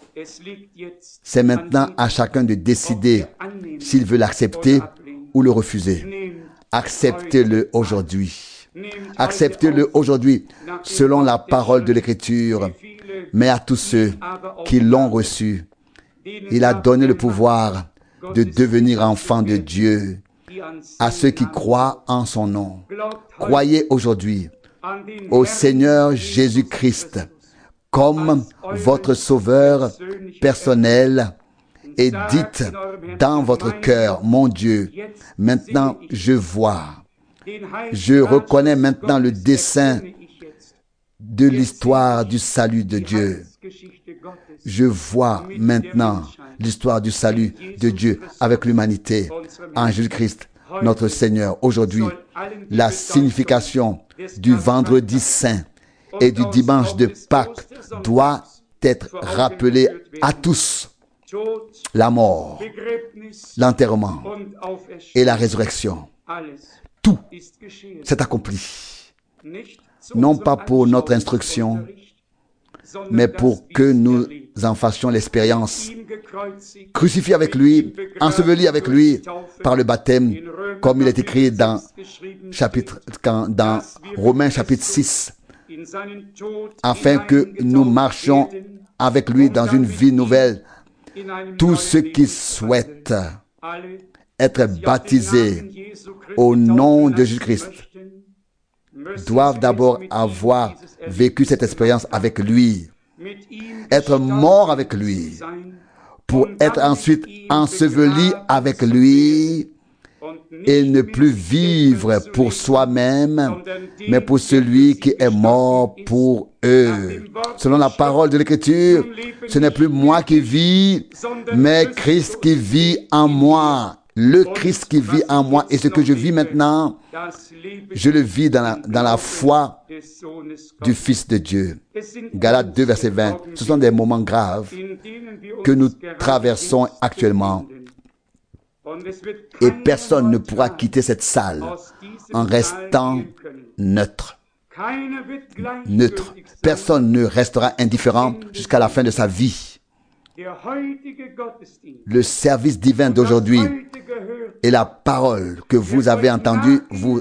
C'est maintenant à chacun de décider s'il veut l'accepter ou le refuser. Acceptez-le aujourd'hui. Acceptez-le aujourd'hui selon la parole de l'Écriture. Mais à tous ceux qui l'ont reçu, il a donné le pouvoir de devenir enfants de Dieu à ceux qui croient en son nom. Croyez aujourd'hui au Seigneur Jésus-Christ comme votre sauveur personnel et dites dans votre cœur: mon Dieu, maintenant je vois, je reconnais maintenant le dessein de l'histoire du salut de Dieu. Je vois maintenant l'histoire du salut de Dieu avec l'humanité en Jésus-Christ, notre Seigneur. Aujourd'hui, la signification du vendredi saint et du dimanche de Pâques doit être rappelée à tous. La mort, l'enterrement et la résurrection, tout s'est accompli. Non pas pour notre instruction, mais pour que nous en fassions l'expérience. Crucifié avec lui, enseveli avec lui par le baptême, comme il est écrit dans Romains chapitre 6, afin que nous marchions avec lui dans une vie nouvelle, Tous ceux qui souhaitent être baptisés au nom de Jésus-Christ doivent d'abord avoir vécu cette expérience avec lui, être mort avec lui, pour être ensuite enseveli avec lui et ne plus vivre pour soi-même, mais pour celui qui est mort pour eux. Selon la parole de l'Écriture, ce n'est plus moi qui vis, mais Christ qui vit en moi. Le Christ qui vit en moi. Et ce que je vis maintenant, je le vis dans la foi du Fils de Dieu. Galates 2, verset 20. Ce sont des moments graves que nous traversons actuellement. Et personne ne pourra quitter cette salle en restant neutre. Neutre. Personne ne restera indifférent jusqu'à la fin de sa vie. Le service divin d'aujourd'hui et la parole que vous avez entendue vous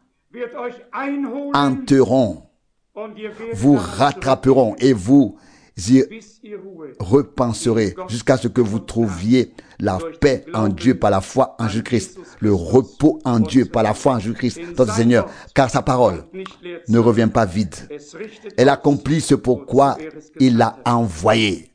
hanteront, vous rattraperont et vous y repenserez jusqu'à ce que vous trouviez la paix en Dieu par la foi en Jésus-Christ, le repos en Dieu par la foi en Jésus-Christ, notre Seigneur, car sa parole ne revient pas vide. Elle accomplit ce pourquoi il l'a envoyée.